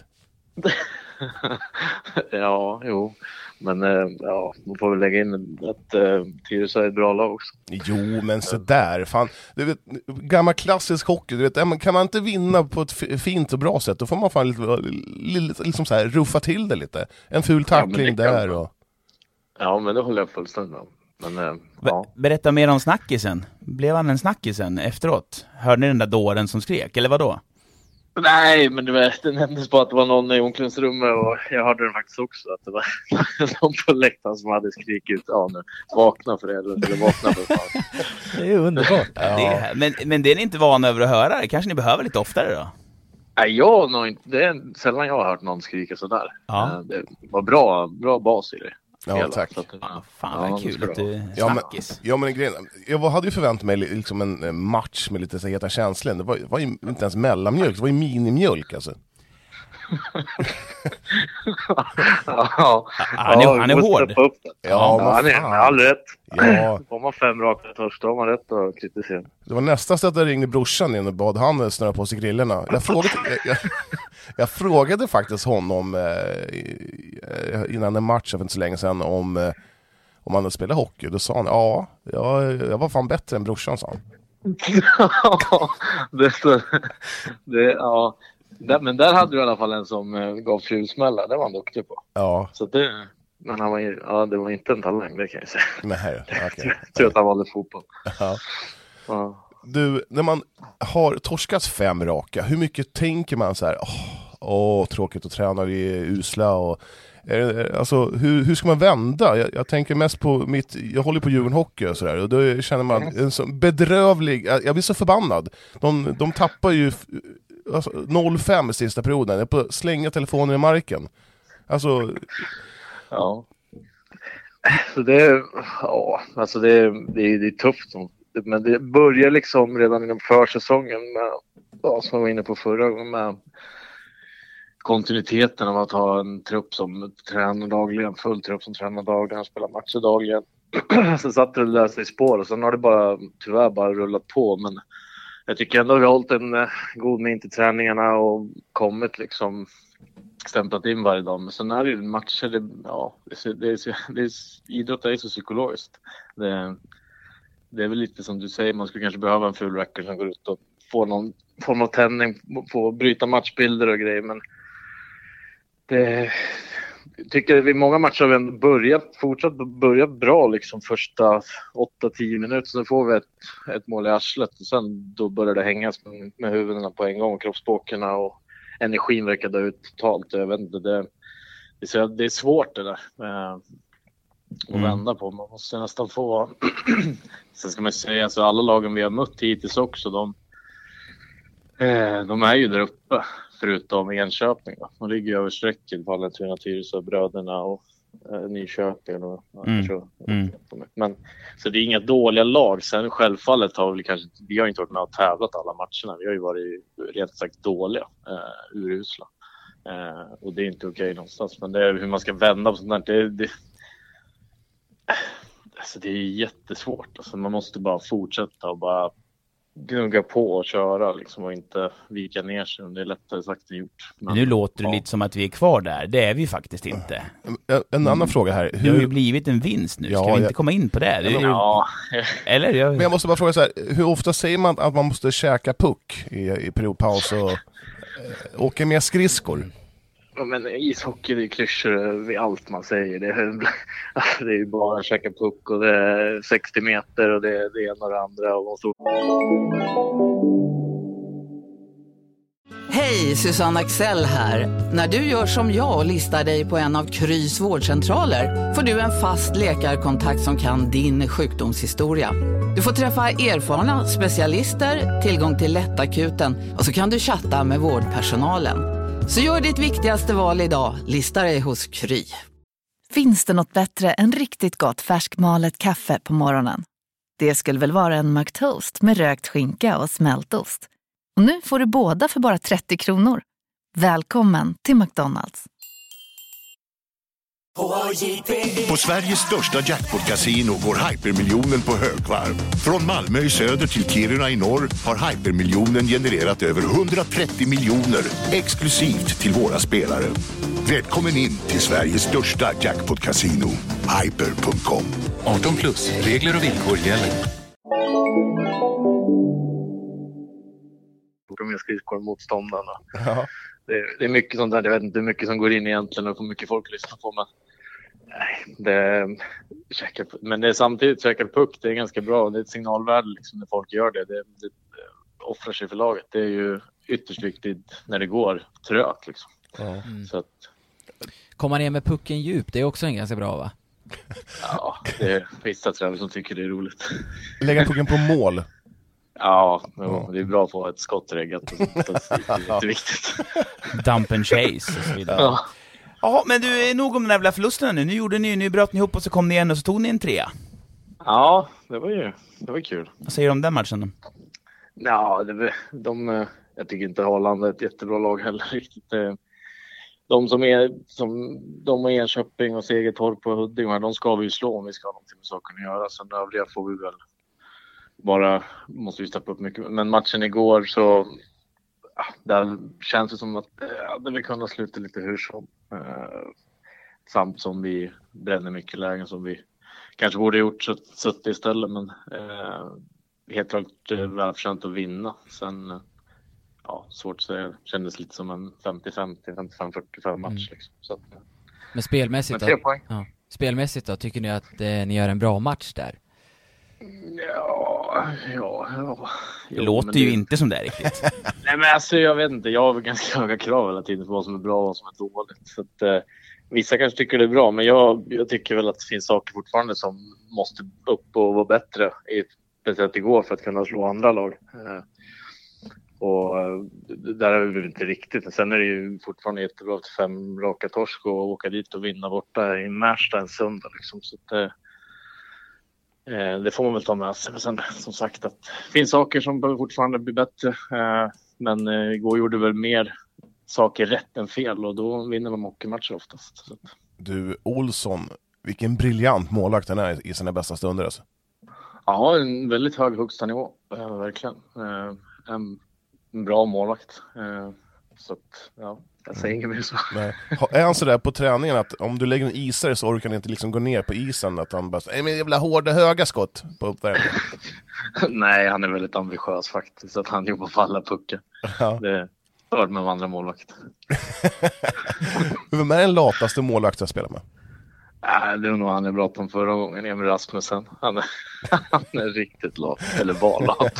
Ja, jo. Men ja, man får väl lägga in att Tyresö är ett bra lag också. Jo, men så där, fan. Du vet, gammal klassisk hockey, du vet, kan man inte vinna på ett fint och bra sätt, då får man fan lite liksom så här ruffa till det lite. En ful tackling där och... Ja, men det håller jag fullständigt om. Men, ja. Berätta mer om snackisen. Blev han en snackisen efteråt? Hörde ni den där dåren som skrek, eller vadå? Nej, men det nämndes bara att det var någon i omklädningsrummet och jag hörde den faktiskt också att det var någon på läktaren som hade skrikit nu, vakna för det eller vakna för det. Det är underbart. Ja. Men det är ni inte vana över att höra. Det kanske ni behöver lite oftare då? Nej, det är sällan jag har hört någon skrika sådär. Ja. Det var bra bas i det. Ja, tack. Fan, vad kul att du snackis. Ja, men grejen, jag hade ju förväntat mig liksom en match med lite så heta känslor. Det var ju inte ens mellanmjölk, det var ju minimjölk alltså. Han är hård. Ja, han är all rätt. Ja. Får man 5 raka först, då har man rätt att kritisera. Det var nästa sätt att jag ringde brorsan in och bad han snurra på sig grillerna. Jag frågade faktiskt honom innan en match för inte så länge sedan om han hade spelat hockey. Då sa han, jag var fan bättre än brorsan, sa han. Men där hade du i alla fall en som gav fulsmällar. Det var han duktig på. Ja. Så men han var, det var inte en talang, det kan jag säga. Nej, okej. Jag tror att han valde fotboll. Ja. Du, när man har torskat 5 raka, hur mycket tänker man så här? Tråkigt att träna, vi är usla och alltså, hur ska man vända? Jag tänker mest på jag håller på Djurgården Hockey och sådär, och då känner man en så bedrövlig, jag blir så förbannad. De tappar ju alltså, 0-5 i sista perioden. Jag är på att slänga telefonen i marken. Alltså... Ja. Så det är tufft. Men det börjar liksom redan inom försäsongen med, som jag var inne på förra gången, med kontinuiteten av att ha en trupp som tränar dagligen, full trupp som tränar dagligen och spelar matcher dagligen. Sen satt det där sig i spår och sen har det tyvärr bara rullat på, men jag tycker ändå att vi har hållit en god min till träningarna och kommit liksom stämplat in varje dag. Men sen är det ju matcher, idrott är så psykologiskt. Det är väl lite som du säger, man skulle kanske behöva en full record som går ut och få någon form av tändning, få bryta matchbilder och grejer, men tycker vi många matcher har vi ändå fortsatt börja bra liksom första 8-10 minuter, så får vi ett mål i arslet och sen då börjar det hängas med huvudena på en gång och kroppsspråkerna och energin verkar dö ut totalt. Jag vet inte, det är svårt det där att vända på. Man måste nästan få sen ska man säga, så alla lagen vi har mött hittills också, de är ju där uppe förutom Enköping då. De ligger ju över strecket på Vallentuna, Tyresö, Bröderna och Nyköping och men så det är inga dåliga lag. Sen självfallet har vi har inte varit med och tävlat alla matcherna. Vi har ju varit rent sagt dåliga, urusla. Och det är inte okej någonstans, men det är hur man ska vända på sånt där. Alltså det är jättesvårt. Alltså man måste bara fortsätta och bara gnugga på och köra liksom, och inte vika ner sig. Det är lättare sagt än gjort. Men nu låter det lite som att vi är kvar där. Det är vi faktiskt inte. En annan fråga här. Det har ju blivit en vinst nu. Ska vi inte komma in på det? Eller? Men jag måste bara fråga så här. Hur ofta säger man att man måste käka puck i periodpaus och åka med skridskor? Ja, men ishockey, det är klyschor vid allt man säger. Det är ju bara att käka puck och det är 60 meter och det är det ena och det andra. Och så. Hej, Susanne Axel här. När du gör som jag och listar dig på en av Krys vårdcentraler får du en fast läkarkontakt som kan din sjukdomshistoria. Du får träffa erfarna specialister, tillgång till lättakuten och så kan du chatta med vårdpersonalen. Så gör ditt viktigaste val idag, lista dig hos Kry. Finns det något bättre än riktigt gott färskmalet kaffe på morgonen? Det skulle väl vara en McToast med rökt skinka och smältost. Och nu får du båda för bara 30 kronor. Välkommen till McDonald's. På Sveriges största jackpot-casino går hypermiljonen på högvarv. Från Malmö i söder till Kiruna i norr har hypermiljonen genererat över 130 miljoner exklusivt till våra spelare. Välkommen in till Sveriges största jackpot-casino, hyper.com. 18+, regler och villkor gäller. De skridskor motståndarna. Ja. Det är mycket sånt där, jag vet inte hur mycket som går in egentligen och hur mycket folk lyssnar på, men men det är samtidigt käka puck, det är ganska bra, det är ett signalvärde liksom, när folk gör det offrar sig för laget, det är ju ytterst viktigt när det går trögt liksom. Så att komma ner med pucken djup, det är också en ganska bra, va? Ja, det är vissa tränare som tycker det är roligt. Lägga pucken på mål. Ja, det är bra att få ett skott reggat. Det är viktigt. Dump and chase och så vidare. Ja, men du, är nog om den här jävla förlusten nu. Nu bröt ni ihop och så kom ni igen och så tog ni en 3. Ja, det var kul. Vad säger du om den matchen då? Ja, jag tycker inte Holland är ett jättebra lag heller riktigt. De som är Enköping och Segertorp och Huddinge, de ska vi ju slå om vi ska ha någonting med saker att göra. Sen övriga får vi väl bara, måste vi steppa upp mycket. Men matchen igår så där känns det som att det vi kunde sluta lite hur som. Samt som vi bränner mycket lägen som vi kanske borde gjort suttit istället. Men helt klart välförtjänt att vinna. Sen svårt att säga. Kändes lite som en 50-50, 55-45 match liksom. Så, men spelmässigt med 3 poäng. Spelmässigt då, tycker ni att ni gör en bra match där? Ja. Det låter ju inte som det är riktigt. Nej, men alltså jag vet inte. Jag har ganska höga krav hela tiden på vad som är bra och vad som är dåligt. Så att, vissa kanske tycker det är bra, men jag tycker väl att det finns saker fortfarande som måste upp och vara bättre speciellt igår för att kunna slå andra lag. Och där är vi inte riktigt. Sen är det ju fortfarande jättebra att 5 raka torsk och åka dit och vinna borta i Märsta en söndag liksom. Så att, det får man väl ta med sig. Men sen, som sagt, att det finns saker som behöver fortfarande bli bättre. Men igår gjorde väl mer saker rätt än fel. Och då vinner man hockeymatcher oftast. Så. Du, Olsson, vilken briljant målvakt han är i sina bästa stunder. Alltså. Ja, en väldigt hög högsta nivå. Verkligen. En bra målvakt. Så att, ja. Jag säger inget mer så. Nej. Är han så där på träningen att om du lägger en isare så orkar han inte liksom gå ner på isen, att han bara men jävla hårda höga skott på uppvärmningen? Nej, han är väldigt ambitiös faktiskt, så att han jobbar på alla puckar. Ja. Det hör med andra målvakt. Vem är den lataste målvakt jag spelar med? Det är nog han jag pratade om förra gången, Emil Rasmussen. Han är riktigt lat, eller var lat.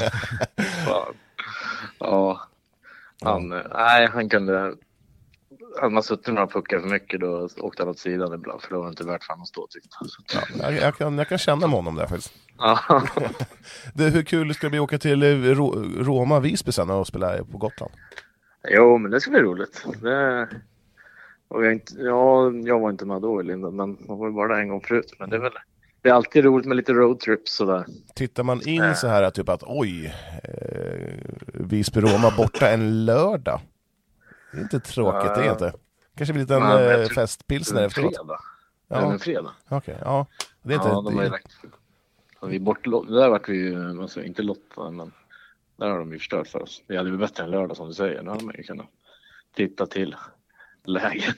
Ja. Han kunde... Hade man suttit några puckar för mycket då åkte han åt sidan ibland, för då var det inte värt för han att stå, tyckte han. Ja, jag kan känna med honom där faktiskt. Hur kul ska det bli att åka till Roma, Visby sen och spela på Gotland? Jo, men det ska bli roligt. Jag var inte med då i Linden, men man var ju bara där en gång förut. Men det är alltid roligt med lite roadtrips sådär. Tittar man in så här typ att Visby-Roma borta en lördag. Det är inte tråkigt, det är inte. Kanske blir lite en festpilsner efteråt. En fredag. Okej, ja. Det är inte... de är vi där vart vi ju, alltså, inte lottade, men där har de ju förstört för oss. Det hade ju bättre än lördag som du säger. Nu hade man ju kunnat titta till läget.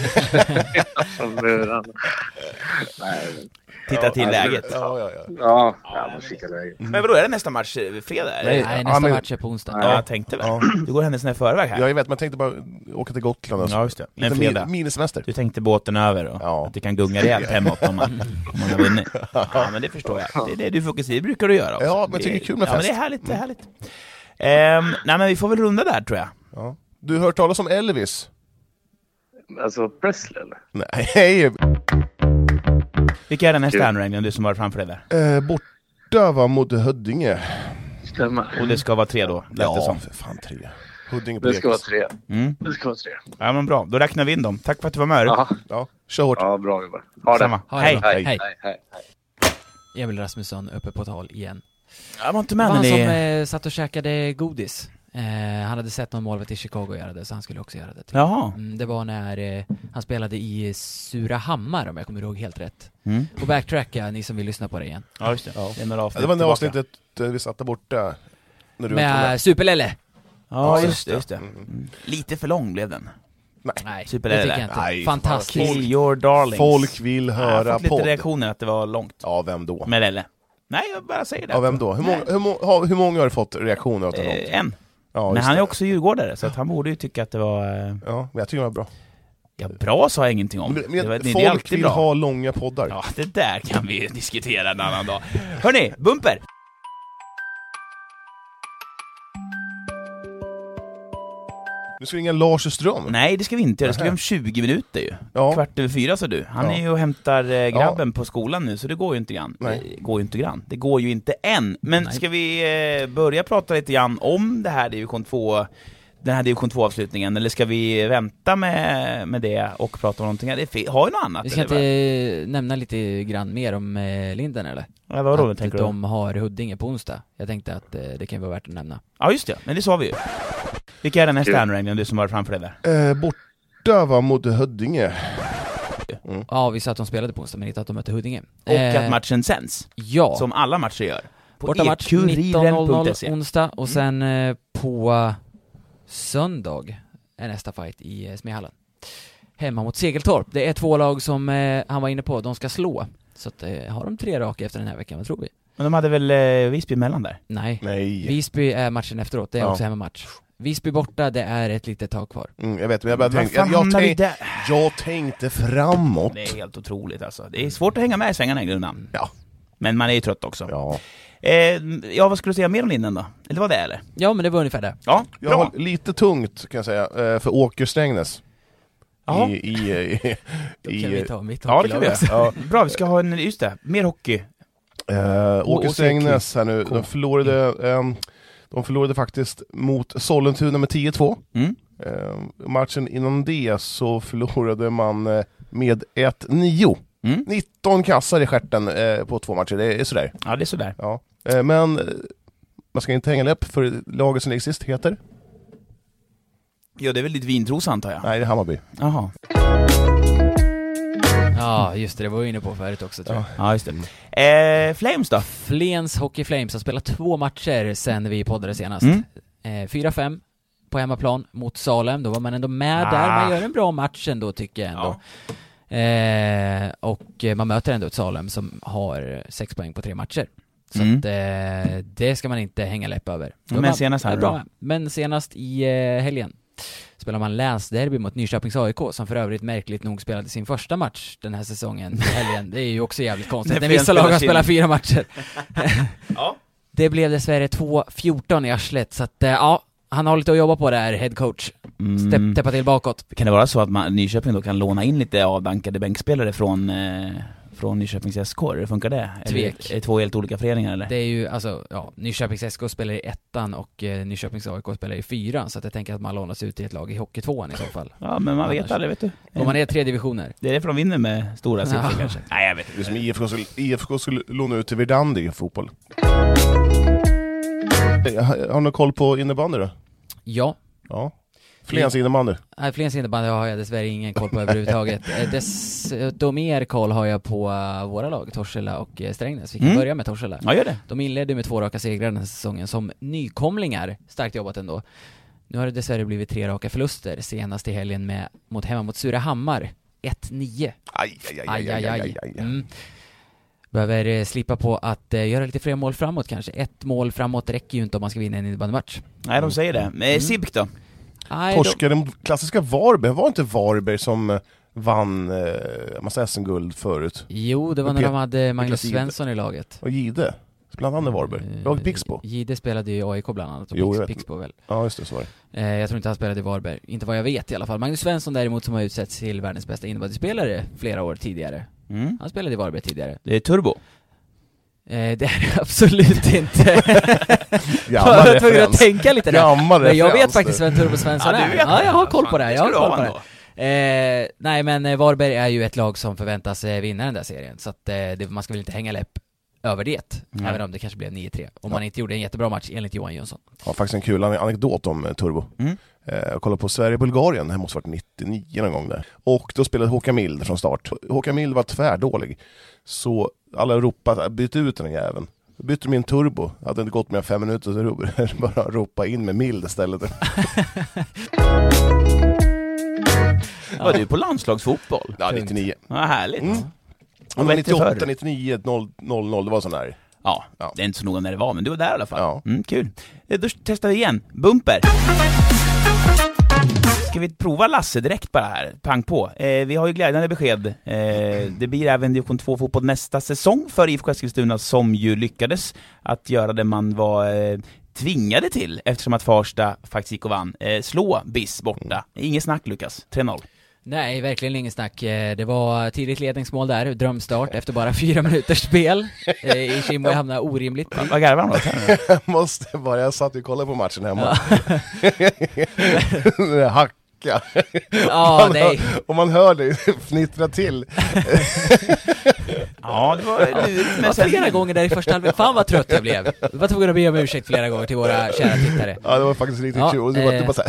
Titta till läget. Ja, man kikar läget. Men vadå, är det nästa match fredag? Nej, nästa match är på onsdag. Ja, jag tänkte väl. Du går händelserna i förväg här. Ja, jag vet, man tänkte bara åka till Gotland och så. Ja, just det. En fredag. Minisemester. Du tänkte båten över och att det kan gunga rejält hemåt om man har vunnit. Ja, men det förstår jag. Det är det du fokuserar, det brukar du göra också. Ja, men jag tycker det är kul med fest. Ja, men det är härligt, nej, men vi får väl runda där, tror jag. Ja. Du har hört talas om Elvis? Alltså Presley, eller? Nej. Vilka är den här stjärnregningen du som var framför dig där? Borta var mot Huddinge. Stämmer. Och det ska vara 3 då? Ja, för fan 3. Huddinge på det ska vara 3. Mm. Det ska vara 3. Ja, men bra. Då räknar vi in dem. Tack för att du var med. Ja, kör hårt. Ja, bra jobbat. Ha det. Hej. Emil Rasmusson uppe på tal igen. Jag var inte med han när som satt och käkade godis. Han hade sett någon målvakt i Chicago göra det, så han skulle också göra det. Jaha. Det var när han spelade i Surahammar, om jag kommer ihåg helt rätt. Och backtracka, ni som vill lyssna på det igen. Ja, just det. Ja. Det var när avsnittet vi satt där borta. När du med Superlelle. Ja, just det. Lite för lång blev den. Nej, Superlelle. det tycker jag inte. Fantastiskt. Kill your darlings. Folk vill höra jag har fått lite reaktioner att det var långt. Ja, vem då? Med Lelle. Nej, jag bara säger det. Ja, vem då? Hur många har fått reaktioner åt det? En. Ja, men han är också djurgårdare, så att han borde ju tycka att det var... Ja, men jag tycker det var bra. Ja, bra sa jag ingenting om. Men folk vill ha långa poddar. Ja, det där kan vi diskutera en annan dag. Hörrni, bumper! Nu ska vi ringa Lars Ström. Nej, det ska vi inte göra. Det ska vi om 20 minuter ju. Ja. 4:15 sa du. Han är ju och hämtar grabben på skolan nu, så det går ju inte grann. Det går ju inte än. Men ska vi börja prata lite grann om det här division 2, den här division 2-avslutningen, eller ska vi vänta med det och prata om någonting? Har ju något annat? Vi ska inte nämna lite grann mer om Linden, eller? Ja, vad då, att tänker de har Huddinge på onsdag. Jag tänkte att det kan vara värt att nämna. Ja, just det. Men det sa vi ju. Vilka är den här stjärnregningen du som var framför dig där? Borta var mot Huddinge. Ja, vi sa att de spelade på onsdag, men inte att de mötte Huddinge. Och att matchen sänds. Ja. Som alla matcher gör. Borta match 19:00 onsdag. Och sen på söndag är nästa fight i Smehallen. Hemma mot Segeltorp. Det är 2 lag som han var inne på, de ska slå. Så att, har de 3 raka efter den här veckan, vad tror vi? Men de hade väl Visby mellan där? Nej. Visby är matchen efteråt, det är också hemmamatch. Visby borta, det är ett litet tag kvar. Jag vet, men jag tänkte framåt. Det är helt otroligt alltså. Det är svårt att hänga med i svängarna i grunden. Ja. Men man är ju trött också. Ja. Vad skulle du säga mer om Linden då? Eller var det eller? Ja, men det var ungefär det. Ja, jag har lite tungt kan jag säga för Åker Strängnäs. Ja. Då kan vi ta mitt hockeylag. Ja, det kan vi. Ja. Bra, vi ska ha just det. Mer hockey. Åker Strängnäs här nu. De förlorade faktiskt mot Sollentuna med 10-2. Matchen innan det så förlorade man med 1-9. 19 kassar i stjärten på 2 matcher. Det är sådär. Ja, det är sådär. Ja. Men man ska inte hänga läpp, för laget som ligger sist heter? Ja, det är väl lite Vintros antar jag. Nej, det är Hammarby. Jaha. Ja, just det var jag inne på förut också, tror jag. Ja, just det. Flames då? Flens Hockey Flames har spelat 2 matcher sen vi poddade senast. 4-5 på hemmaplan mot Salem. Då var man ändå med där. Man gör en bra match ändå, tycker jag ändå. Och man möter ändå ett Salem som har 6 poäng på 3 matcher. Så att, det ska man inte hänga läpp över. Men senast här bra. Men senast i helgen spelar man länsderby mot Nyköpings AIK, som för övrigt märkligt nog spelade sin första match den här säsongen i helgen. Det är ju också jävligt konstigt. När vissa lag har spelat 4 matcher. Ja. Det blev dessvärre 2-14 i arslet, så att han har lite att jobba på där, headcoach. Steppa till bakåt. Kan det vara så att Nyköping då kan låna in lite avdankade bänkspelare från Nyköpings SK? Hur funkar det? Tvek. Är det 2 helt olika föreningar eller? Det är ju, alltså, Nyköpings SK spelar i 1:an och Nyköpings AIK spelar i 4:an, så att jag tänker att man lånas ut i ett lag i hockey 2:an i så fall. Ja, men man vet aldrig, vet du. Om man är 3 divisioner. Det är därför de vinner med stora siffror kanske. Nej, jag vet inte. Det är som IFK skulle låna ut till Verdandi i fotboll. Har du koll på innebandy då? Ja. Flens innebandy? Nej, Flens innebandy har jag dessvärre ingen koll på överhuvudtaget. Desto mer koll har jag på våra lag, Torshälla och Strängnäs. Vi kan börja med Torshälla. Ja, gör det. De inledde med 2 raka segrar den här säsongen som nykomlingar. Starkt jobbat ändå. Nu har det dessvärre blivit 3 raka förluster, senast i helgen hemma mot Surahammar. 1-9. Aj. Behöver slippa på att göra lite fler mål framåt kanske. 1 mål framåt räcker ju inte om man ska vinna en innebandymatch. Nej, de säger det. Sibk då? Torskade mot klassiska Varberg. Var inte Varberg som vann massa SM-guld förut? Jo, det var när de hade Magnus Svensson i laget. Och Gide. Bland annat Varberg. Jag Pixbo. Gide spelade ju i AIK bland annat. Och Pixbo väl. Ja, just det, så var det. Jag tror inte han spelade i Varberg. Inte vad jag vet i alla fall. Magnus Svensson däremot, som har utsetts till världens bästa innebandyspelare flera år tidigare. Han spelade i Varberg tidigare. Det är Turbo. Det är det absolut inte. Jag var tvungen att tänka lite där. Men jag vet faktiskt vem Turbo Svensson är. Ja, jag har koll på det. Nej, men Varberg är ju ett lag som förväntas vinna den där serien. Så att man ska väl inte hänga läpp över det. Även om det kanske blev 9-3. Om man inte gjorde en jättebra match enligt Johan Jönsson. Ja, faktiskt en kul anekdot om Turbo. Jag kollade på Sverige-Bulgarien, det måste varit 99 någon gång där. Och då spelade Håkan Mild från start. Håkan Mild var tvärdålig. Så alla ropade, bytte ut den jäveln. Bytte min Turbo. Hade inte gått med 5 minuter så bara ropa in med Mild istället. Var du på landslagsfotboll? Ja, 99. Ja, härligt. 98, 99, 00, det var sån här. Ja, det är inte så noga när det var, men du var där i alla fall. Kul. Då testar vi igen. Bumper. Ska vi prova Lasse direkt bara här? Pang på. Vi har ju glädjande besked. Det blir även division 2 fotboll nästa säsong för IFK Eskilstuna, som ju lyckades att göra det man var tvingade till, eftersom att Farsta faktiskt gick och vann. Slå BIS borta. Inget snack, Lukas. 3-0. Nej, verkligen ingen snack. Det var tidigt ledningsmål där, drömstart efter bara 4 minuters spel. I Kimmo hamnade orimligt. Vad garvar han då? Måste bara, jag satt och kollade på matchen hemma. Hacka. Ja, nej. Och man hör det fnittra till. Ja, det var lurigt. Men sen flera gånger där i första halvlek. Fan vad trött jag blev. Jag var tvungen att be om ursäkt flera gånger till våra kära tittare. Ja, det var faktiskt riktigt kul. Och du bara så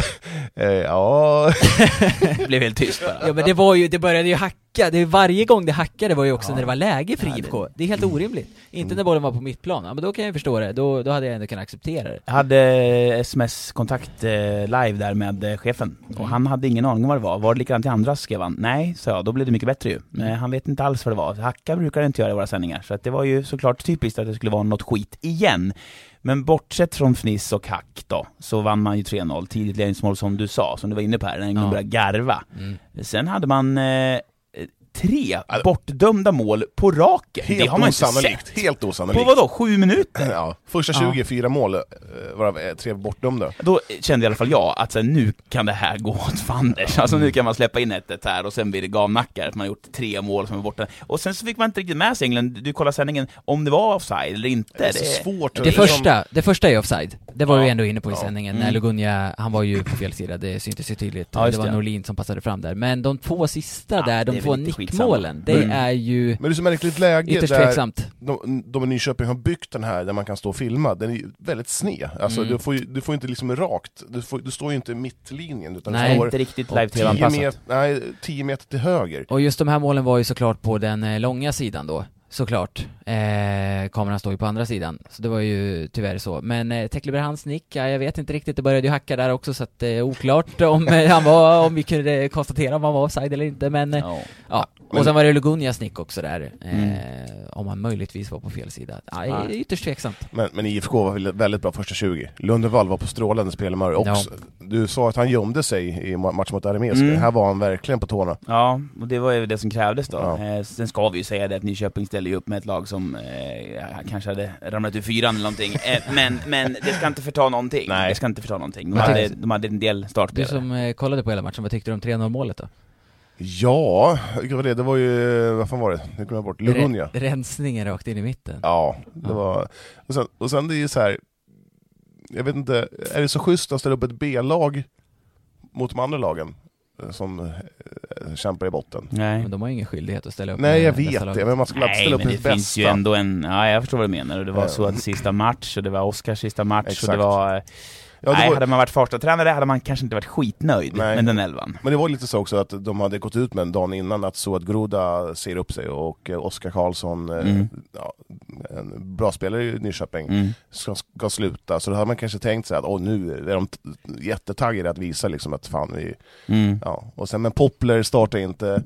här, det blev helt tyst bara. Ja, men det började ju hacka. Varje gång det hackade var ju också när det var läge för IFK. Det är helt orimligt. Inte när bollen var på mittplan. Ja, men då kan jag förstå det. Då hade jag ändå kunnat acceptera det. Jag hade sms-kontakt live där med chefen. Och han hade ingen aning om vad det var. Var det likadant till andra, skrev han. Nej, så ja, då blev det mycket bättre ju. Men han vet inte alls vad det var. Hacka brukar det inte göra i våra sändningar. Så att det var ju såklart typiskt att det skulle vara något skit igen. Men bortsett från fniss och hack då, så vann man ju 3-0. Tidigt ledningsmål som du sa, som du var inne på här. När började garva. Sen hade man 3 bortdömda mål på raken. Helt, det har man inte sett. Helt osannolikt. På vadå? 7 minuter? Ja, första 24 mål varav 3 bortdömda. Då kände i alla fall jag att så här, nu kan det här gå åt fanders. Alltså nu kan man släppa in ett här och sen blir det gavnackar. Man har gjort 3 mål som är borta. Och sen så fick man inte riktigt med sig England. Du kollar sändningen om det var offside eller inte. Det är så svårt. Det första är offside. Det var vi ändå inne på i sändningen. När Lugunja, han var ju på fel sida. Det syntes ju tydligt. Det var Norlin som passade fram där. Men de 2 sista där, de 2 nickmålen, det är ju men det är så märkligt läge ytterst tveksamt. De i Nyköping har byggt den här där man kan stå och filma. Den är väldigt sned. Alltså du får inte liksom rakt. Du står ju inte i mittlinjen utan nej, inte riktigt live-tv-anpassat. 10 meter till höger. Och just de här målen var ju såklart på den långa sidan då. Såklart. Kameran står ju på andra sidan. Så det var ju tyvärr så. Men Teckleberg nick, jag vet inte riktigt. Det började ju hacka där också. Så att det är oklart om vi kunde konstatera om han var offside eller inte. Men ja. Och sen var det Lugunjas nick också där. Om han möjligtvis var på fel sida. Ja, ytterst tveksamt. Men IFK var väldigt bra första 20. Lundevall var på strålande spelare också. Du sa att han gömde sig i match mot Aremeska. Här var han verkligen på tårna. Ja, och det var ju det som krävdes då. Sen ska vi ju säga det att Nyköping ställer ju upp med ett lag som kanske hade ramlat ur 4 eller någonting. Men det ska inte förta någonting. Nej. Det ska inte förta någonting. De hade en del startspelare. Du som kollade på hela matchen, vad tyckte du om 3-0-målet då? Ja, det var ju, vad fan var det? Det kom jag bort. Lugunja. Rensningen rakt in i mitten. Ja, det var. Och sen det är ju så här, jag vet inte, är det så schysst att ställa upp ett B-lag mot de andra lagen som kämpar i botten? Nej. Men de har ingen skyldighet att ställa upp. Nej, jag vet det, men man skulle ställa upp det bästa. Finns ju ändå jag förstår vad du menar. Och det var så att sista match, och det var Oscars sista match. Exakt. Och det var Nej, hade man varit första tränare hade man kanske inte varit skitnöjd med den 11. Men det var lite så också att de hade gått ut med en dag innan att så att Groda ser upp sig och Oskar Karlsson, en bra spelare i Nyköping, ska sluta. Så då hade man kanske tänkt sig att nu är de jättetaggade att visa liksom att fan vi... Och sen, men Poppler startar inte...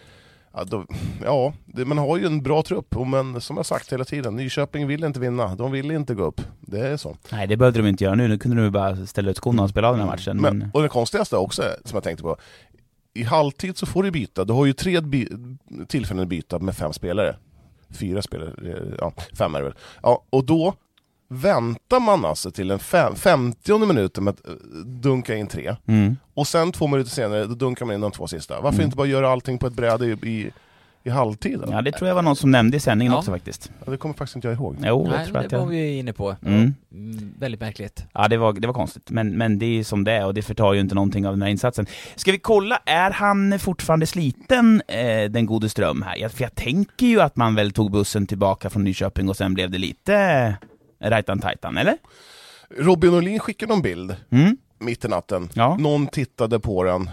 man har ju en bra trupp, men som jag sagt hela tiden, Nyköping vill inte vinna, de vill inte gå upp, det är så. Nej, det behövde de inte göra nu kunde de bara ställa ut skorna och spela av den här matchen. Men... Och det konstigaste också, som jag tänkte på, i halvtid så får du byta, du har ju 3 tillfällen att byta med 5 spelare, 4 spelare, 5 är det väl. Och då väntar man alltså till den 50:e minuten med att dunka in 3. Och sen 2 minuter senare då dunkar man in de 2 sista. Varför inte bara göra allting på ett bräde i halvtid? Då? Ja, det tror jag var någon som nämnde i sändningen också faktiskt. Ja, det kommer faktiskt inte jag ihåg. Jo, nej, tror det var vi inne på. Väldigt märkligt. Ja, det var konstigt. Men det är som det är och det förtar ju inte någonting av den här insatsen. Ska vi kolla, är han fortfarande sliten, den gode Ström här? För jag tänker ju att man väl tog bussen tillbaka från Nyköping och sen blev det lite... Rajtan-tajtan, eller? Robin Olin skickade någon bild mitt i natten. Någon tittade på den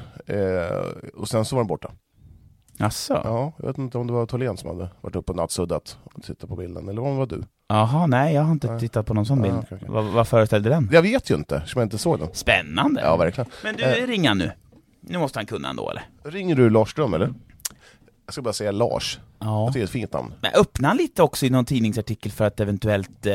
och sen så var den borta. Asså? Ja, jag vet inte om det var Tholén som hade varit uppe och nattsuddat och tittat på bilden, eller om det var du? Jaha, nej, jag har inte tittat på någon sån bild. Okay. Vad föreställde den? Jag vet ju inte, som jag inte såg den. Spännande. Ja, verkligen. Men du, ringa nu. Nu måste han kunna ändå, eller? Ringer du Lars Ström, eller? Jag ska bara säga Lars. Ja. Det är ett fint namn. Men öppna han lite också i någon tidningsartikel för att eventuellt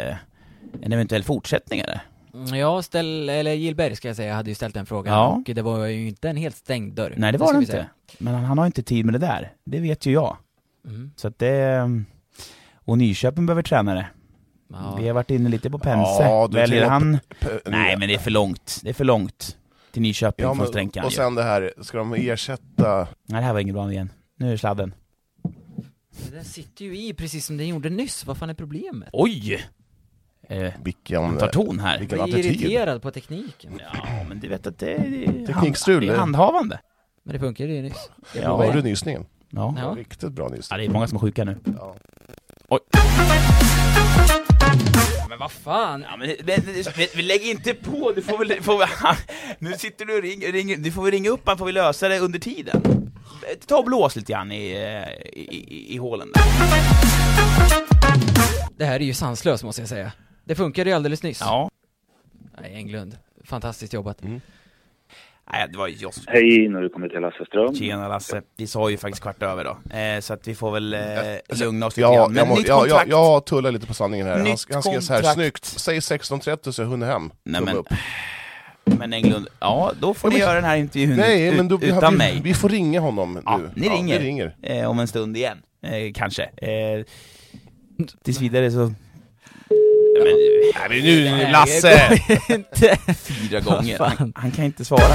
en eventuell fortsättning, eller? Ja, Gillberg ska jag säga, hade ju ställt den frågan och det var ju inte en helt stängd dörr. Nej, det var det inte. Säga. Men han har inte tid med det där. Det vet ju jag. Så att det... Och Nyköping behöver tränare. Ja. Vi har varit inne lite på Pense. Ja, väljer han... Nej, men det är för långt. Det är för långt till Nyköping från Stränkan. Och sen det här, ska de ersätta... Nej, det här var ingen bra igen. Nu är det sladden. Den sitter ju i precis som den gjorde nyss. Vad fan är problemet? Oj! Vilken tar ton här. Jag är irriterad på tekniken. Ja, men du vet att det är teknikstrul. Det är handhavande. Men det funkar ju nyss. Ja, har du nysningen? Ja. Riktigt bra nysning. Ja, det är många som är sjuka nu. Ja. Oj. Men vad fan? Ja, men vi lägger inte på. Du nu sitter du och ringer. Du får väl ringa upp, man får vi lösa det under tiden. Ta och blås lite grann i hålen där. Det här är ju sanslöst, måste jag säga. Det funkade ju alldeles nyss. Ja. Nej, Englund. Fantastiskt jobbat. Nej, det var just... Hej, när du kommer till Lasse Ström. Tjena Lasse. Vi sa ju faktiskt 15:15 då. Så att vi får väl lugna oss lite grann. Men jag tullar lite på sanningen här. Han skrev så här, snyggt. Säg 16:30 så jag hunnit hem. Nej, men Englund, då får ni göra den här intervjun utan mig. Vi får ringa honom nu. Ja, ni ringer. Om en stund igen. Kanske. Tills vidare så... Men nu Lasse! 4 gånger. Han kan inte svara.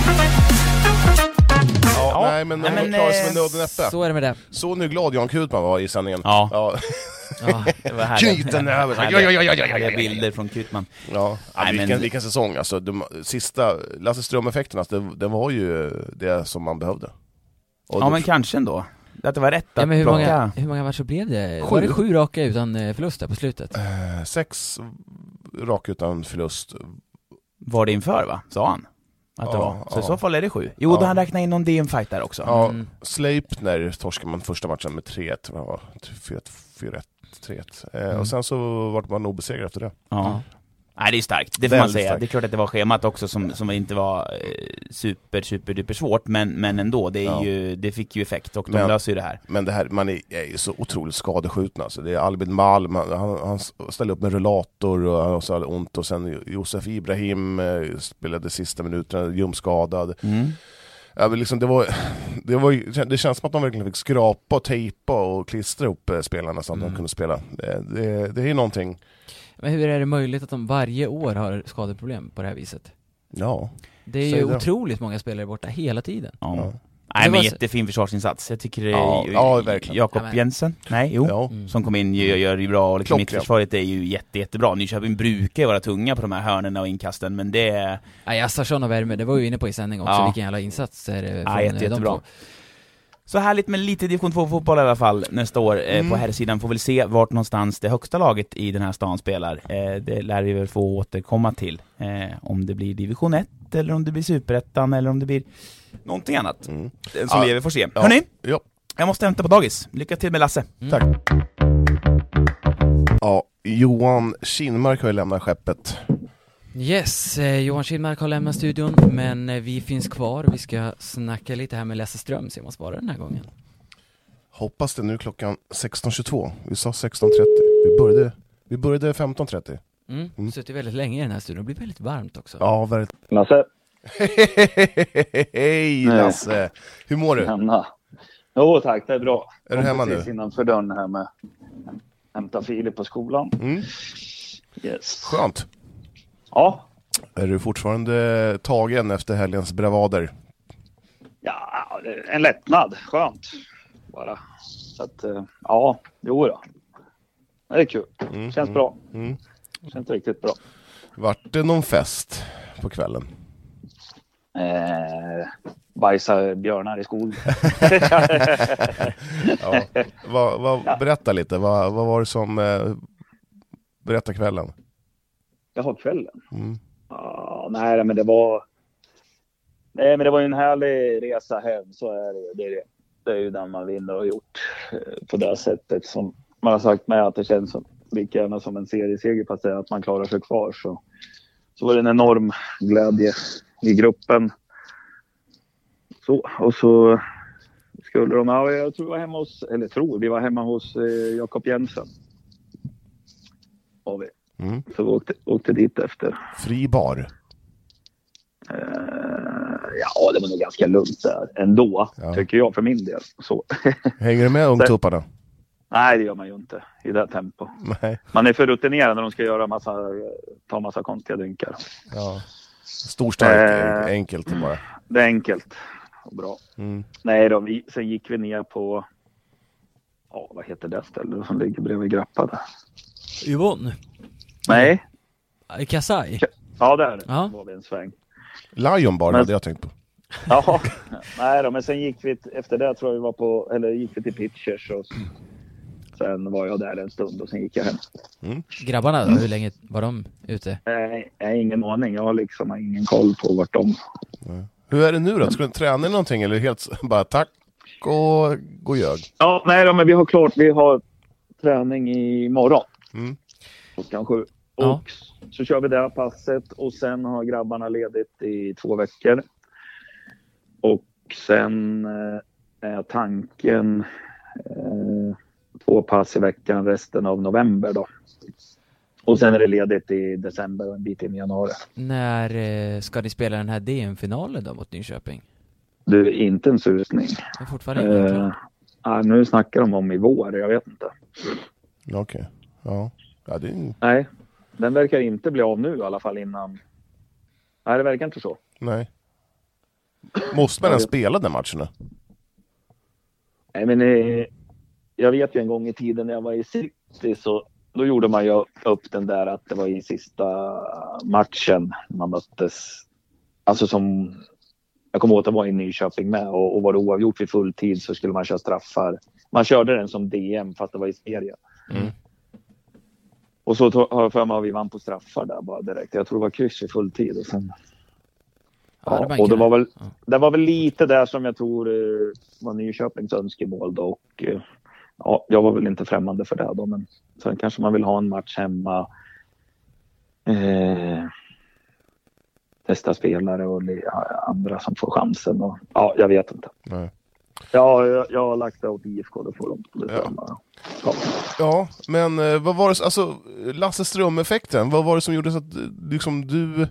Nej, men de klarar sig med nöd och näppe. Så är det med det. Så nu glad Jan Kutman var i sändningen. Ja. Det var härliga bilder från Kutman. Ja, vilken säsong. Alltså, sista Lasse Ström-effekterna, det var ju det som man behövde. Men kanske ändå. Att det var rätt att men hur många matcher blev det? 7. Var det 7 raka utan förlust där på slutet? 6 raka utan förlust. Var det inför, va? Sa han att det var. Så i så fall är det 7. Jo, då han räknar in någon DM-fight där också. Ja, Sleipner torskade man första matchen med 3-1. 4-1, 3-1. Och sen så var man obesegrad efter det. Ja. Nej, det är starkt, det får man säga. Det är klart att det var schemat också som inte var super svårt, men ändå, det fick ju effekt och de löser ju det här. Men det här, man är ju så otroligt skadeskjuten alltså. Det är Albin Malm, han ställde upp med rullator och han har ont, och sen Josef Ibrahim spelade sista minuterna ljumskadad. Ja, men liksom det känns som att de verkligen fick skrapa och tejpa och klistra upp spelarna så att de kunde spela. Det är ju någonting. Men hur är det möjligt att de varje år har skadeproblem på det här viset? Ja. Det är ju otroligt många spelare borta hela tiden. Ja. Nej, men jättefin försvarsinsats. Jag tycker det är verkligen. Jakob Jensen. Som kom in och gör ju bra, och liksom mittförsvaret är ju jättebra. Nyköping brukar vara tunga på de här hörnerna och inkasten, men det är... Assarsson och Värme, det var ju inne på i sändning också, vilken jävla insats är det från jättebra. Så härligt med lite division 2-fotboll i alla fall nästa år. På här sidan får vi se vart någonstans det högsta laget i den här stan spelar. Det lär vi väl få återkomma till. Om det blir division 1 eller om det blir superettan eller om det blir någonting annat. Som vi får se. Hörrni, jag måste hämta på dagis. Lycka till med Lasse. Tack. Ja, Johan Kinmark har ju lämnat skeppet. Yes, Johan Kinmark har lämnat studion, men vi finns kvar. Vi ska snacka lite här med Lasse Ström, så jag måste vara den här gången. Hoppas det nu klockan 16.22. Vi sa 16.30. Vi började 15.30. Suttit väldigt länge i den här studion. Det blir väldigt varmt också. Ja, verkligen. Lasse. Hej Lasse. Hur mår du? Hemma. Jo tack, det är bra. Är du hemma nu? Precis innanför dörren här med hämta Filip på skolan. Yes. Skönt. Ja. Är du fortfarande tagen efter helgens bravader? Ja, en lättnad. Skönt. Bara. Så att, ja, jo då. Det är kul. Känns bra. Känns riktigt bra. Vart det någon fest på kvällen? Bajsa björnar i skolan. Berätta lite. Vad var det som... berätta kvällen. Jaha, kvällen? Nej, men det var... Nej, men det var ju en härlig resa hem. Så är det. Det är ju den man vinner och gjort på det sättet. Som man har sagt med att det känns som, lika gärna som en serieseger, fast det är att man klarar sig kvar. Så var det en enorm glädje i gruppen. Så, och så skulle de... Ja, jag tror vi var hemma hos... Eller vi var hemma hos Jakob Jensen. Var vi. Så vi åkte dit efter. Fri bar? Ja, det var nog ganska lugnt där ändå, tycker jag för min del. Så. Hänger du med ungtupparna? Nej, det gör man ju inte i det här tempo. Nej. Man är för rutinerad när de ska göra ta massa konstiga drinkar. Ja. Storstark, enkelt bara. Det är enkelt och bra. Nej då, sen gick vi ner på... Ja, vad heter det stället som ligger bredvid Grappa där? Yvonne? Nej. Kasai? Ja, där var vi en sväng. Lion Bar hade jag tänkt på. Ja, nej då, men sen gick vi efter det, tror jag gick vi till Pitchers och sen var jag där en stund och sen gick jag hem. Grabbarna då, hur länge var de ute? Nej, jag har ingen aning. Jag har ingen koll på vart de... Hur är det nu då? Ska du träna någonting eller helt bara tack och gå ljög? Ja, nej då, men vi har träning imorgon. Klockan 7. Och så kör vi det här passet och sen har grabbarna ledigt i 2 veckor. Och sen är tanken 2 pass i veckan resten av november då. Och sen är det ledigt i december och en bit in i januari. När ska ni spela den här DM-finalen då mot Nyköping? Du, inte en susning. Det är fortfarande nu snackar de om i vår, jag vet inte. Okej. Ja, det är... Nej, den verkar inte bli av nu i alla fall innan. Nej, det verkar inte så. Nej. Måste man spela den matchen? Nej, men jag vet ju en gång i tiden när jag var i City så då gjorde man ju upp den där att det var i sista matchen man möttes. Alltså som jag kommer ihåg att det var i Nyköping med och var det oavgjort vid full tid så skulle man köra straffar. Man körde den som DM fast det var i serien. Och så har jag för mig att vi vann på straffar där bara direkt. Jag tror det var kryss i full tid och sen... och det var väl lite där som jag tror var Nyköpings önskemål då. Och jag var väl inte främmande för det då. Men sen kanske man vill ha en match hemma. Testa spelare och andra som får chansen. Och, jag vet inte. Nej. Ja, jag har lagt det åt IFK, då får de bestämma. Ja, men vad var det, alltså Lasse Ström-effekten, vad var det som gjorde så att liksom du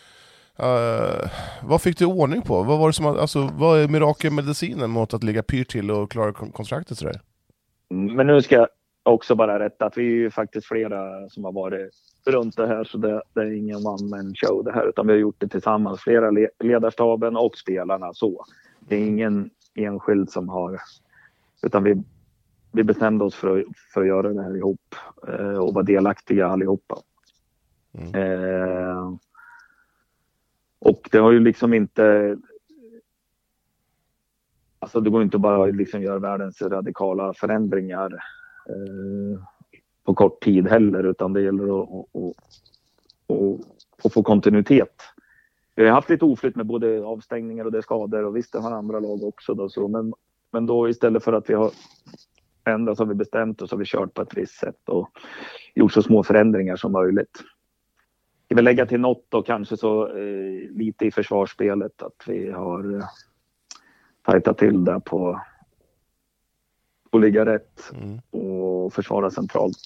vad fick du ordning på? Vad var det som, alltså, vad är mirakelmedicinen mot att ligga pyrt till och klara kontraktet sådär? Men nu ska jag också bara rätta att vi är ju faktiskt flera som har varit runt det här, så det är ingen one-man show det här, utan vi har gjort det tillsammans, flera ledarstaben och spelarna så. Det är ingen enskild som har, utan vi bestämde oss för att göra det här ihop och vara delaktiga allihopa. Och det har ju liksom inte, alltså det går inte bara liksom göra världens radikala förändringar på kort tid heller, utan det gäller att få kontinuitet. Vi har haft lite oflytt med både avstängningar och det skador, och visst det har andra lag också då, så, men då istället för att vi har ändrat så har vi bestämt oss, har vi kört på ett visst sätt och gjort så små förändringar som möjligt. Jag vill lägga till något och kanske så lite i försvarsspelet, att vi har tajtat till där på att ligga rätt och försvara centralt.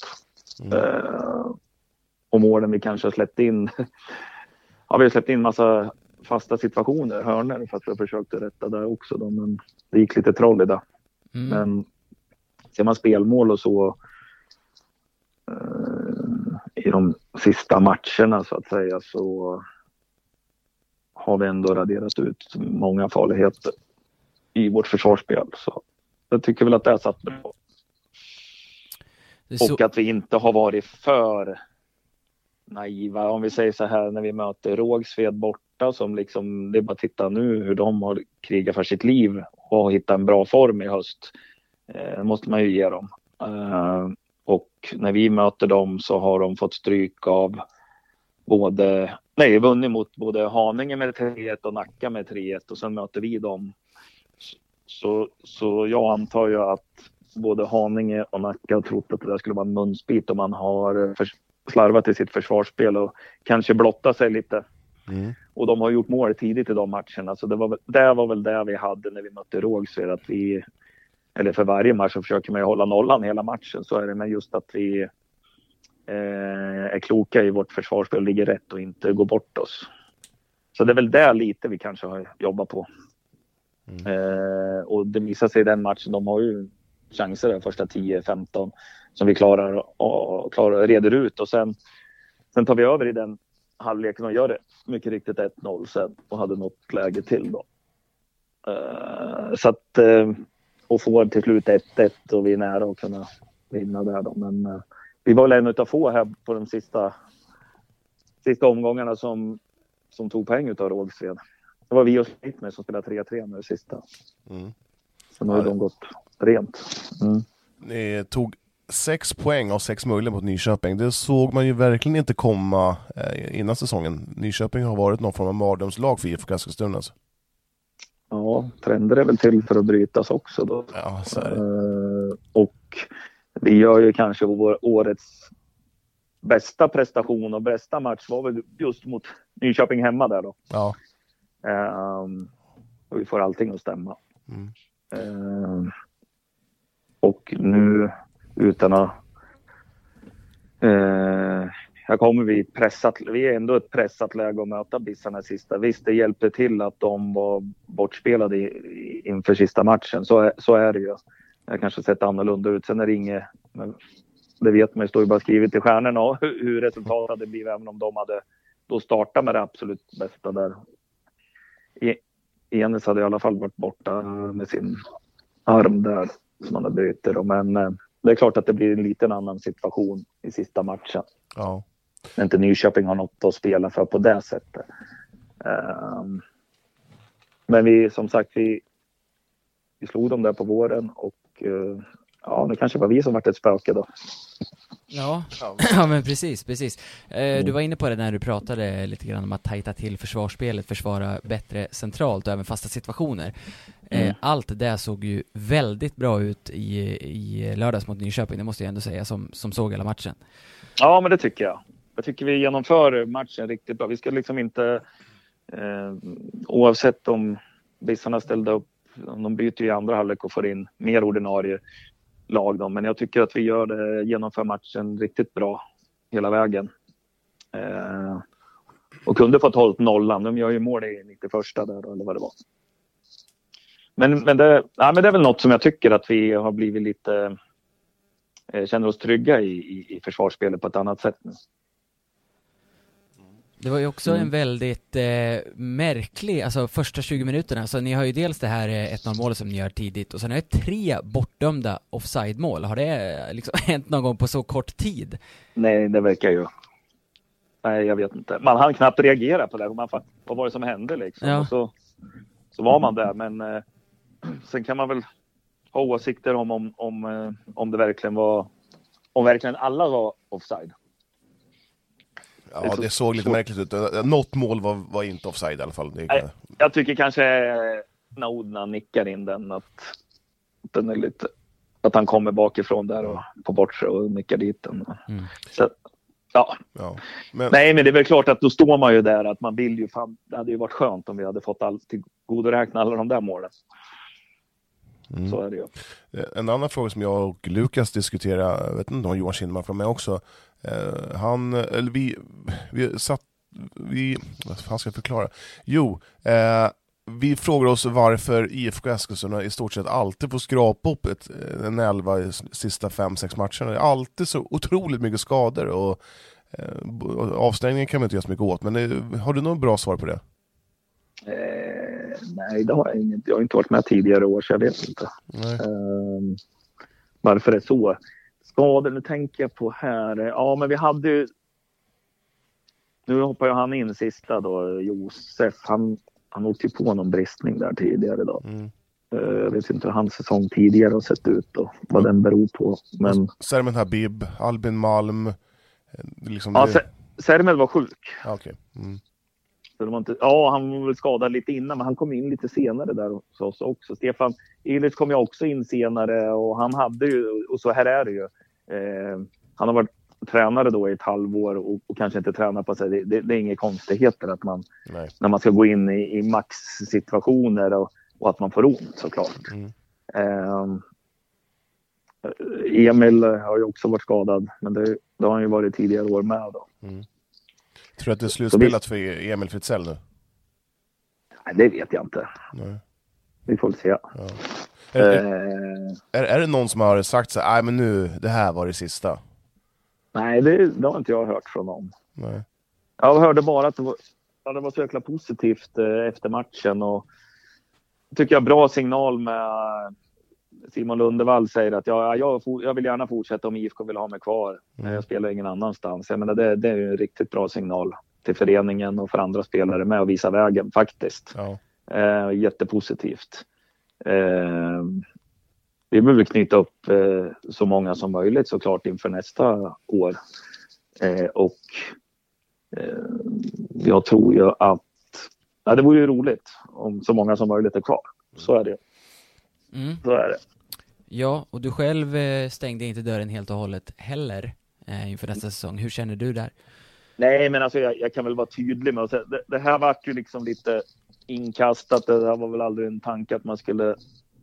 Och målen vi kanske har släppt in vi har släppt in massa fasta situationer, hörnor, för att vi har försökt att rätta där också då, men det gick lite troll i det. Men ser man spelmål och så i de sista matcherna så att säga, så har vi ändå raderat ut många farligheter i vårt försvarsspel. Så jag tycker väl att det har satt bra. Och att vi inte har varit för naiva. Om vi säger så här, när vi möter Rågsved borta, som liksom, det är bara att titta nu hur de har krigat för sitt liv och hittat en bra form i höst. Måste man ju ge dem. Och när vi möter dem så har de fått stryk av vunnit mot både Haninge med 3-1 och Nacka med 3-1, och sen möter vi dem. Så jag antar ju att både Haninge och Nacka har trott att det där skulle vara en munsbit, om man har slarvat i sitt försvarsspel och kanske blottat sig lite. Och de har gjort mål tidigt i de matcherna, så det var väl det vi hade när vi mötte Rågsved, att vi, eller för varje match så försöker man ju hålla nollan hela matchen, så är det, men just att vi är kloka i vårt försvarsspel, ligger rätt och inte går bort oss. Så det är väl där lite vi kanske har jobbat på. Och det visar sig i den matchen, de har ju chanser de första 10-15 som vi reder ut, och sen tar vi över i den halvleken och gör det mycket riktigt 1-0 sen, och hade något läge till då. Så att och får till slut 1-1, och vi är nära att kunna vinna där då, men vi var väl en utav få här på de sista omgångarna som tog poäng utav Rågsved. Det var vi och Slit med som spelade 3-3 med det sista. Sen har de gått rent. Ni tog 6 poäng av 6 möjliga mot Nyköping. Det såg man ju verkligen inte komma innan säsongen. Nyköping har varit någon form av mardrömslag för IFK Eskilstuna. Alltså. Ja, trender är väl till för att brytas också då. Ja, så är det. Och vi gör ju kanske årets bästa prestation och bästa match var väl just mot Nyköping hemma där då. Ja. Och vi får allting att stämma. Och nu utan att här kommer vi är ändå ett pressat läge att möta Bissarna sista. Visst, det hjälpte till att de var bortspelade inför sista matchen. Så är det ju. Jag kanske sett annorlunda ut. Sen är det inget, det vet man ju, står ju bara skrivit i stjärnorna hur resultatet hade blivit, även om de hade då startat med det absolut bästa där. Enes hade i alla fall varit borta med sin arm där som han hade brutit då. Men det är klart att det blir en liten annan situation i sista matchen. Ja. När inte Nyköping har något att spela för på det sättet. Men vi, som sagt, vi slog dem där på våren, och det kanske var vi som varit ett spöke då. Ja, men precis. Du var inne på det när du pratade lite grann om att tajta till försvarsspelet, försvara bättre centralt och även fasta situationer. Allt det såg ju väldigt bra ut i lördags mot Nyköping, det måste jag ändå säga, som såg hela matchen. Ja, men det tycker jag. Jag tycker vi genomför matchen riktigt bra. Vi ska liksom inte, oavsett om Bissarna ställde upp, de byter ju i andra halvlek och får in mer ordinarie lag då. Men jag tycker att vi genomför matchen riktigt bra hela vägen. Och kunde fått hållit nollan. De gör ju mål i 91 där då, eller vad det var. Men det är väl något som jag tycker att vi har blivit lite, känner oss trygga i försvarsspelet på ett annat sätt nu. Det var ju också en väldigt märklig, alltså första 20 minuterna. Så ni har ju dels det här 1-0-målet som ni gör tidigt, och sen har det 3 bortdömda offside-mål. Har det liksom hänt någon gång på så kort tid? Nej, det verkar ju. Nej, jag vet inte. Man hann knappt reagera på det. Vad var det som hände liksom? Ja. Och så var man där. Men Sen kan man väl ha åsikter om det verkligen var, om verkligen alla var offside. Ja, det såg lite märkligt ut. Något mål var inte offside i alla fall. Jag tycker kanske när nickar in den att den är lite, att han kommer bakifrån där och på bortre och nickar dit den. Så, ja. Men det är väl klart att då står man ju där att man vill ju fan, det hade ju varit skönt om vi hade fått allt till godoräkna alla de där målen. Så är det ju. En annan fråga som jag och Lukas diskuterar, jag vet inte om Johan Kindmark från mig också. Vad fan ska jag förklara? Vi frågar oss varför IFK Eskilstuna i stort sett alltid får skrapa upp en 11 i sista 5-6 matcherna. Det är alltid så otroligt mycket skador och avstängningen kan man inte göra så mycket åt. Men har du någon bra svar på det? Nej, det har jag inget. Jag har inte varit med tidigare år så jag vet inte. Varför det är så. Skador, nu tänker jag på här. Ja, men vi hade ju... Nu hoppar ju han in sista då, Josef. Han åkte ju på någon bristning där tidigare då. Jag vet inte hur hans säsong tidigare har sett ut då. Vad den beror på. Men... Sermen Habib, Albin Malm. Liksom ja, Sermen var sjuk. Okay. Så det var inte... Ja, han var väl skadad lite innan. Men han kom in lite senare där hos oss också. Stefan Illich kom ju också in senare. Och han hade ju... Och så här är det ju. Han har varit tränare då i ett halvår och kanske inte tränar på sig. Det är inga konstigheter att man när man ska gå in i maxsituationer och att man får ont såklart. Emil har ju också varit skadad, men det har han ju varit tidigare år med då. Tror du att det är slutspelat för Emil Fritzell nu? Nej, det vet jag inte. Nej. Vi får se. Ja. Är det någon som har sagt så här, men nu, det här var det sista? Nej, det har inte jag hört från någon. Nej. Jag hörde bara att det var så jäkla positivt efter matchen och tycker jag bra signal med Simon Lundevall säger att jag vill gärna fortsätta om IFK vill ha mig kvar. Jag spelar ingen annanstans. Jag menar, det är en riktigt bra signal till föreningen och för andra spelare med att visa vägen faktiskt. Ja. Jättepositivt. Vi behöver knyta upp så många som möjligt såklart inför nästa år. Och jag tror ju att det vore ju roligt om så många som möjligt är kvar. Så är det. Så är det. Ja, och du själv stängde inte dörren helt och hållet heller inför nästa säsong. Hur känner du där? Nej, men alltså jag kan väl vara tydlig med att säga, det här var ju liksom lite inkastat. Det här var väl aldrig en tanke att man skulle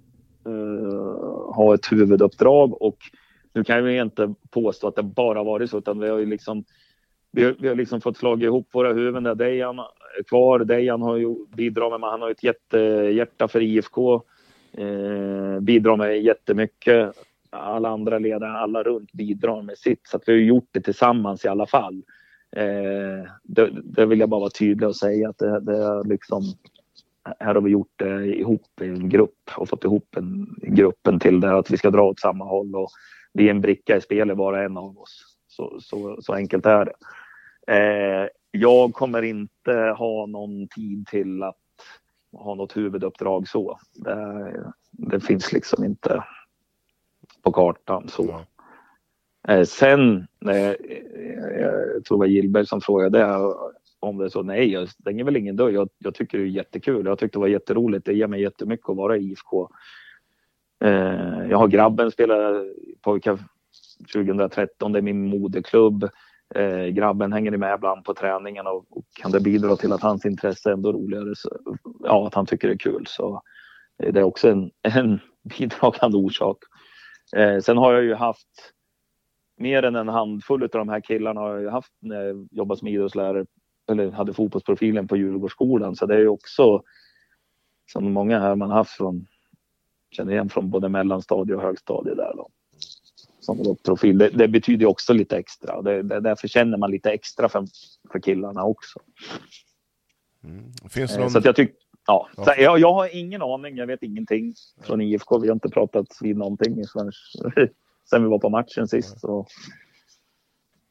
ha ett huvuduppdrag, och nu kan vi inte påstå att det bara varit så, utan vi har ju liksom vi har liksom fått slå ihop våra huvuden där. Dejan är kvar. Dejan har ju bidragit med, han har ett jättehjärta för IFK, bidrar med jättemycket. Alla andra ledare, alla runt bidrar med sitt, så att vi har gjort det tillsammans i alla fall. Det vill jag bara vara tydlig och säga att det är liksom, här har vi gjort det ihop i en grupp och fått ihop gruppen till det, att vi ska dra åt samma håll och vi är en bricka i spelet, bara en av oss. Så enkelt är det. Jag kommer inte ha någon tid till att ha något huvuduppdrag så. Det finns liksom inte på kartan så. Sen, jag tror det var Gillberg som frågade om det är så. Nej, jag stänger väl ingen dörr. Jag tycker det är jättekul. Jag tyckte det var jätteroligt. Det ger mig jättemycket att vara i IFK. Jag har grabben spelar pojkar 2013. Det är min moderklubb. Grabben hänger med ibland på träningen och kan det bidra till att hans intresse är ändå roligare. Så, att han tycker det är kul. Så det är också en bidragande orsak. Sen har jag ju haft mer än en handfull av de här killarna har jag haft när jag jobbade som idrottslärare eller hade fotbollsprofilen på Djurgårdsskolan. Så det är ju också som många här man haft känner igen från både mellanstadie och högstadie där då. Som profil. Det betyder ju också lite extra. Därför känner man lite extra för killarna också. Finns det någon... Så att jag tycker Så jag har ingen aning. Jag vet ingenting från IFK. Vi har inte pratat vid någonting sen vi var på matchen sist. Så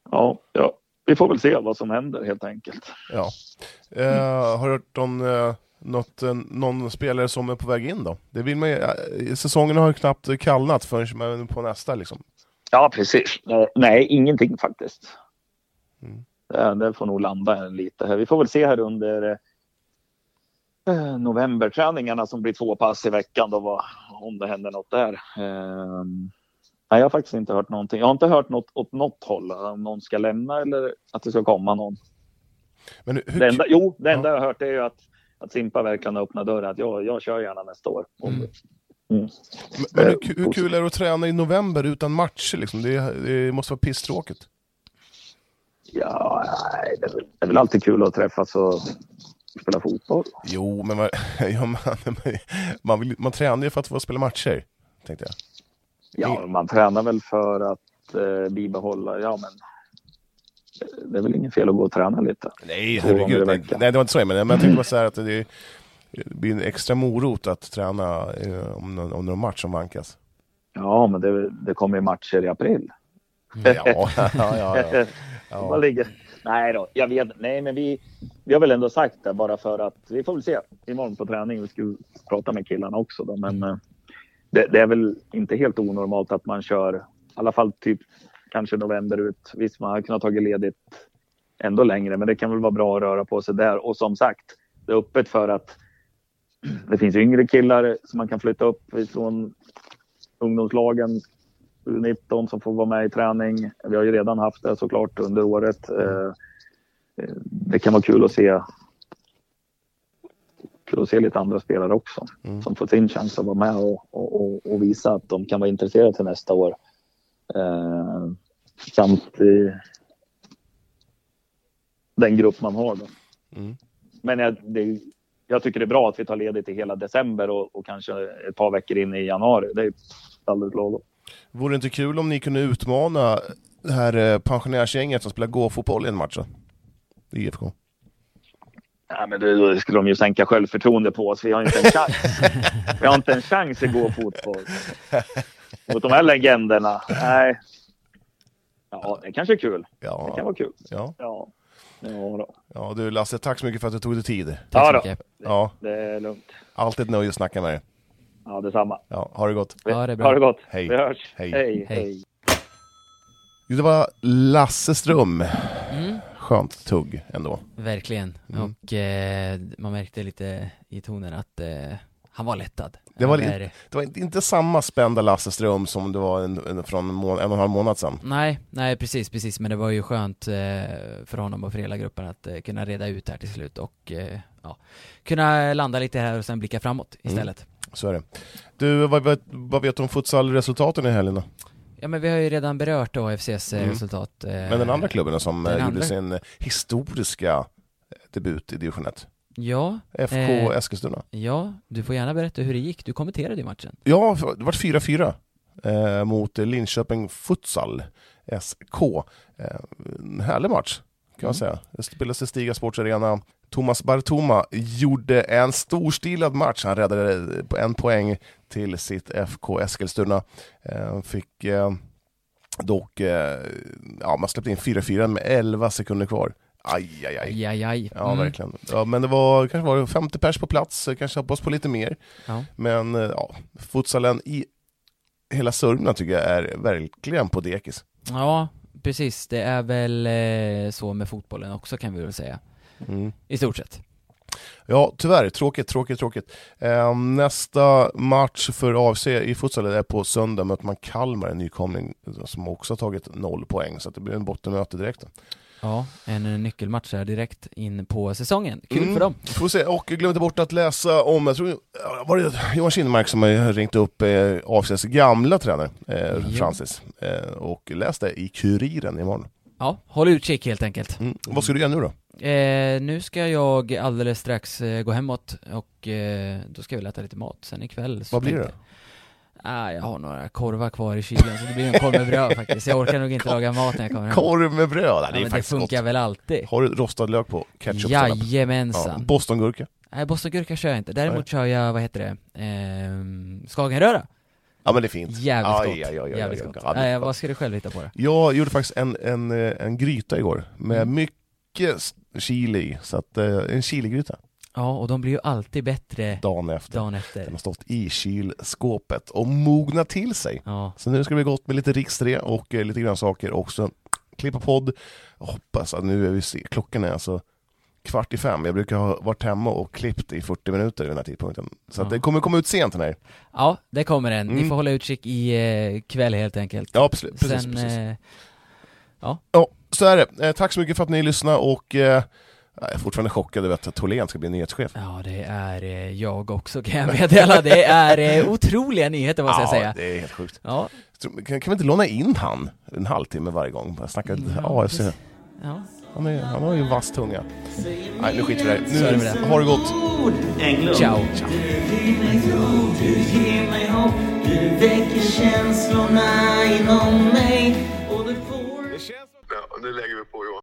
vi får väl se vad som händer helt enkelt. Har du hört Någon spelare som är på väg in då? Det vill man ju, säsongen har ju knappt kallnat förrän man är på nästa liksom. Ja, precis. Nej, ingenting faktiskt. Det får nog landa lite här. Vi får väl se här under novemberträningarna som blir 2 pass i veckan då, om det händer något där. Nej, jag har faktiskt inte hört någonting. Jag har inte hört något åt något håll, om någon ska lämna eller att det ska komma någon. Men det enda jag har hört är ju att Simpa verkligen har öppnat dörren, att jag kör gärna nästa år. Men hur kul är det att träna i november utan matcher liksom? Det måste vara pisstråkigt. Ja, det är väl alltid kul att träffas och spela fotboll. Jo, men man tränar ju för att få spela matcher, tänkte jag. Ja, man tränar väl för att bibehålla, men det är väl ingen fel att gå och träna lite. Nej, herregud. Nej, det var inte så, men jag tänkte bara så här att det blir en extra morot att träna om någon match som vankas. Ja, men det kommer ju matcher i april. Ja. Vad ligger? Nej då, jag vet. Nej, men vi har väl ändå sagt det bara för att vi får väl se imorgon på träning. Vi ska prata med killarna också då, men det är väl inte helt onormalt att man kör i alla fall typ kanske november ut. Visst, man har kunnat ta ledigt ändå längre, men det kan väl vara bra att röra på sig där. Och som sagt, det är öppet för att det finns yngre killar som man kan flytta upp från ungdomslagen 19 som får vara med i träning. Vi har ju redan haft det såklart under året. Det kan vara kul att se lite andra spelare också som får sin chans att vara med och visa att de kan vara intresserade till nästa år. Samt i den grupp man har då. Men jag tycker det är bra att vi tar ledigt i hela december och kanske ett par veckor in i januari. Det är alldeles lagom. Vore det inte kul om ni kunde utmana det här pensionärsgänget som spelar gå-fotboll i en match i IFK? Ja, men då skulle de ju sänka självförtroende på oss. Vi har inte en chans. Vi har inte en chans att gå fotboll. Mot de här legenderna. Nej. Ja, det kanske är kul. Ja. Det kan vara kul. Ja. Då. Ja, du Lasse, tack så mycket för att du tog dig tid. Tack så mycket. Ja. Det är lugnt. Alltid ett nöje att snacka med dig. Ja, detsamma. Ja, ha det gott. Ja, det är bra. Ha det gott. Hej. Vi hörs. Hej. Det var Lasse Ström. Skönt tugg ändå. Verkligen. Och man märkte lite i tonen att han var lättad. Det var inte samma spända Lasse Ström som det var från en och en halv månad sedan. Nej, precis. Men det var ju skönt för honom och för hela gruppen att kunna reda ut här till slut och kunna landa lite här och sen blicka framåt istället. Så är det. Du, vad vet du om futsalresultaten i helgen då? Ja, men vi har ju redan berört AFCs resultat. Men den andra klubben som gjorde sin historiska debut i division 1. Ja. FK Eskilstuna. Ja, du får gärna berätta hur det gick. Du kommenterade ju matchen. Ja, det var 4-4 mot Linköping Futsal SK. En härlig match kan man säga. Det spelades i Stiga Sportsarena. Thomas Bartoma gjorde en storstilad match. Han räddade en poäng till sitt FK Eskilstuna. Fick dock man släppte in 4-4 med 11 sekunder kvar. Aj. Ja, verkligen. Ja, men det kanske var 50 pers på plats. Kanske hoppas på lite mer. Ja. Men futsalen i hela Sörmland tycker jag är verkligen på dekis. Ja, precis. Det är väl så med fotbollen också, kan vi väl säga. I stort sett. Ja, tyvärr. Tråkigt. Nästa match för AFC i futsal är på söndag. Möter man Kalmar, en nykomling som också har tagit 0 poäng. Så att det blir en bottenmöte direkt. Ja, en nyckelmatch här direkt in på säsongen. Kul för dem. Får se. Och glöm inte bort att läsa om, jag tror var det Johan Kindmark som har ringt upp AFCs gamla tränare Francis och läste i Kuriren imorgon. Ja, håll utkik helt enkelt. Vad ska du göra nu då? Nu ska jag alldeles strax gå hemåt och då ska vi äta lite mat sen ikväll. Vad blir det? Jag har några korvar kvar i kylen så det blir en korv med bröd faktiskt. Jag orkar nog inte laga mat när jag kommer hem. Korv med bröd? Det är men faktiskt det funkar gott. Väl alltid. Har du rostad lök på ketchup? Jajamensan. Bostongurka? Nej, bostongurka kör jag inte. Däremot kör jag, skagenröra. Ja, men det är fint. Jävligt gott. Vad ska du själv hitta på det? Jag gjorde faktiskt en gryta igår med mycket chili, så att en chiligryta. Ja, och de blir ju alltid bättre dagen efter. De har stått i kylskåpet och mognat till sig. Ja. Så nu ska vi gått med lite rikstre och lite grönsaker också. Klippa podd. Jag hoppas att nu är vi klockan är alltså 4:45. Jag brukar ha varit hemma och klippt i 40 minuter i den här tidpunkten. Så att det kommer komma ut sent den här. Ja, det kommer den. Ni får hålla utkik i kväll helt enkelt. Ja, precis. Ja, så är det. Tack så mycket för att ni lyssnade och jag är fortfarande chockad över att Tholén ska bli nyhetschef. Ja, det är jag också, kan jag meddela. Det är otroliga nyheter, vad ska jag säga. Ja, det är helt sjukt. Ja. Kan vi inte låna in han en halvtimme varje gång? Bara snacka AFC. Ja. Han har ju en vass tunga. Nej, nu skiter vi där. Så är det med det. Har det gått. Ciao. Du ger mig hopp, du väcker känslorna inom mig. Och du får... Ja, det lägger vi på, Johan.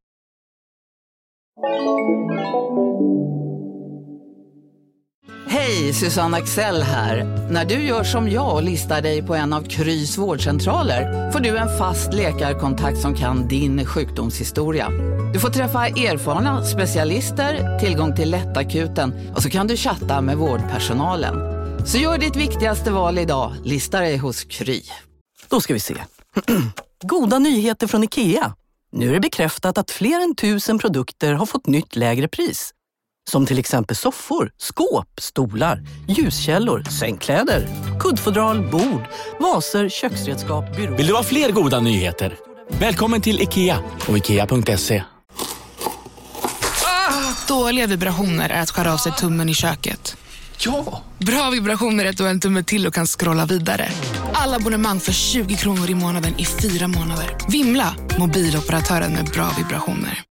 Hej, Susanne Axel här. När du gör som jag och listar dig på en av Krys vårdcentraler får du en fast läkarkontakt som kan din sjukdomshistoria. Du får träffa erfarna specialister, tillgång till lättakuten och så kan du chatta med vårdpersonalen. Så gör ditt viktigaste val idag, listar dig hos Kry. Då ska vi se. Goda nyheter från IKEA. Nu är det bekräftat att fler än 1000 produkter har fått nytt lägre pris. Som till exempel soffor, skåp, stolar, ljuskällor, sängkläder, kuddfodral, bord, vaser, köksredskap, byråer. Vill du ha fler goda nyheter? Välkommen till IKEA och IKEA.se. Dåliga vibrationer är att skära av sig tummen i köket. Ja! Bra vibrationer är att du har en tumme till och kan scrolla vidare. Alla abonnemang för 20 kronor i månaden i 4 månader. Vimla! Mobiloperatören med bra vibrationer.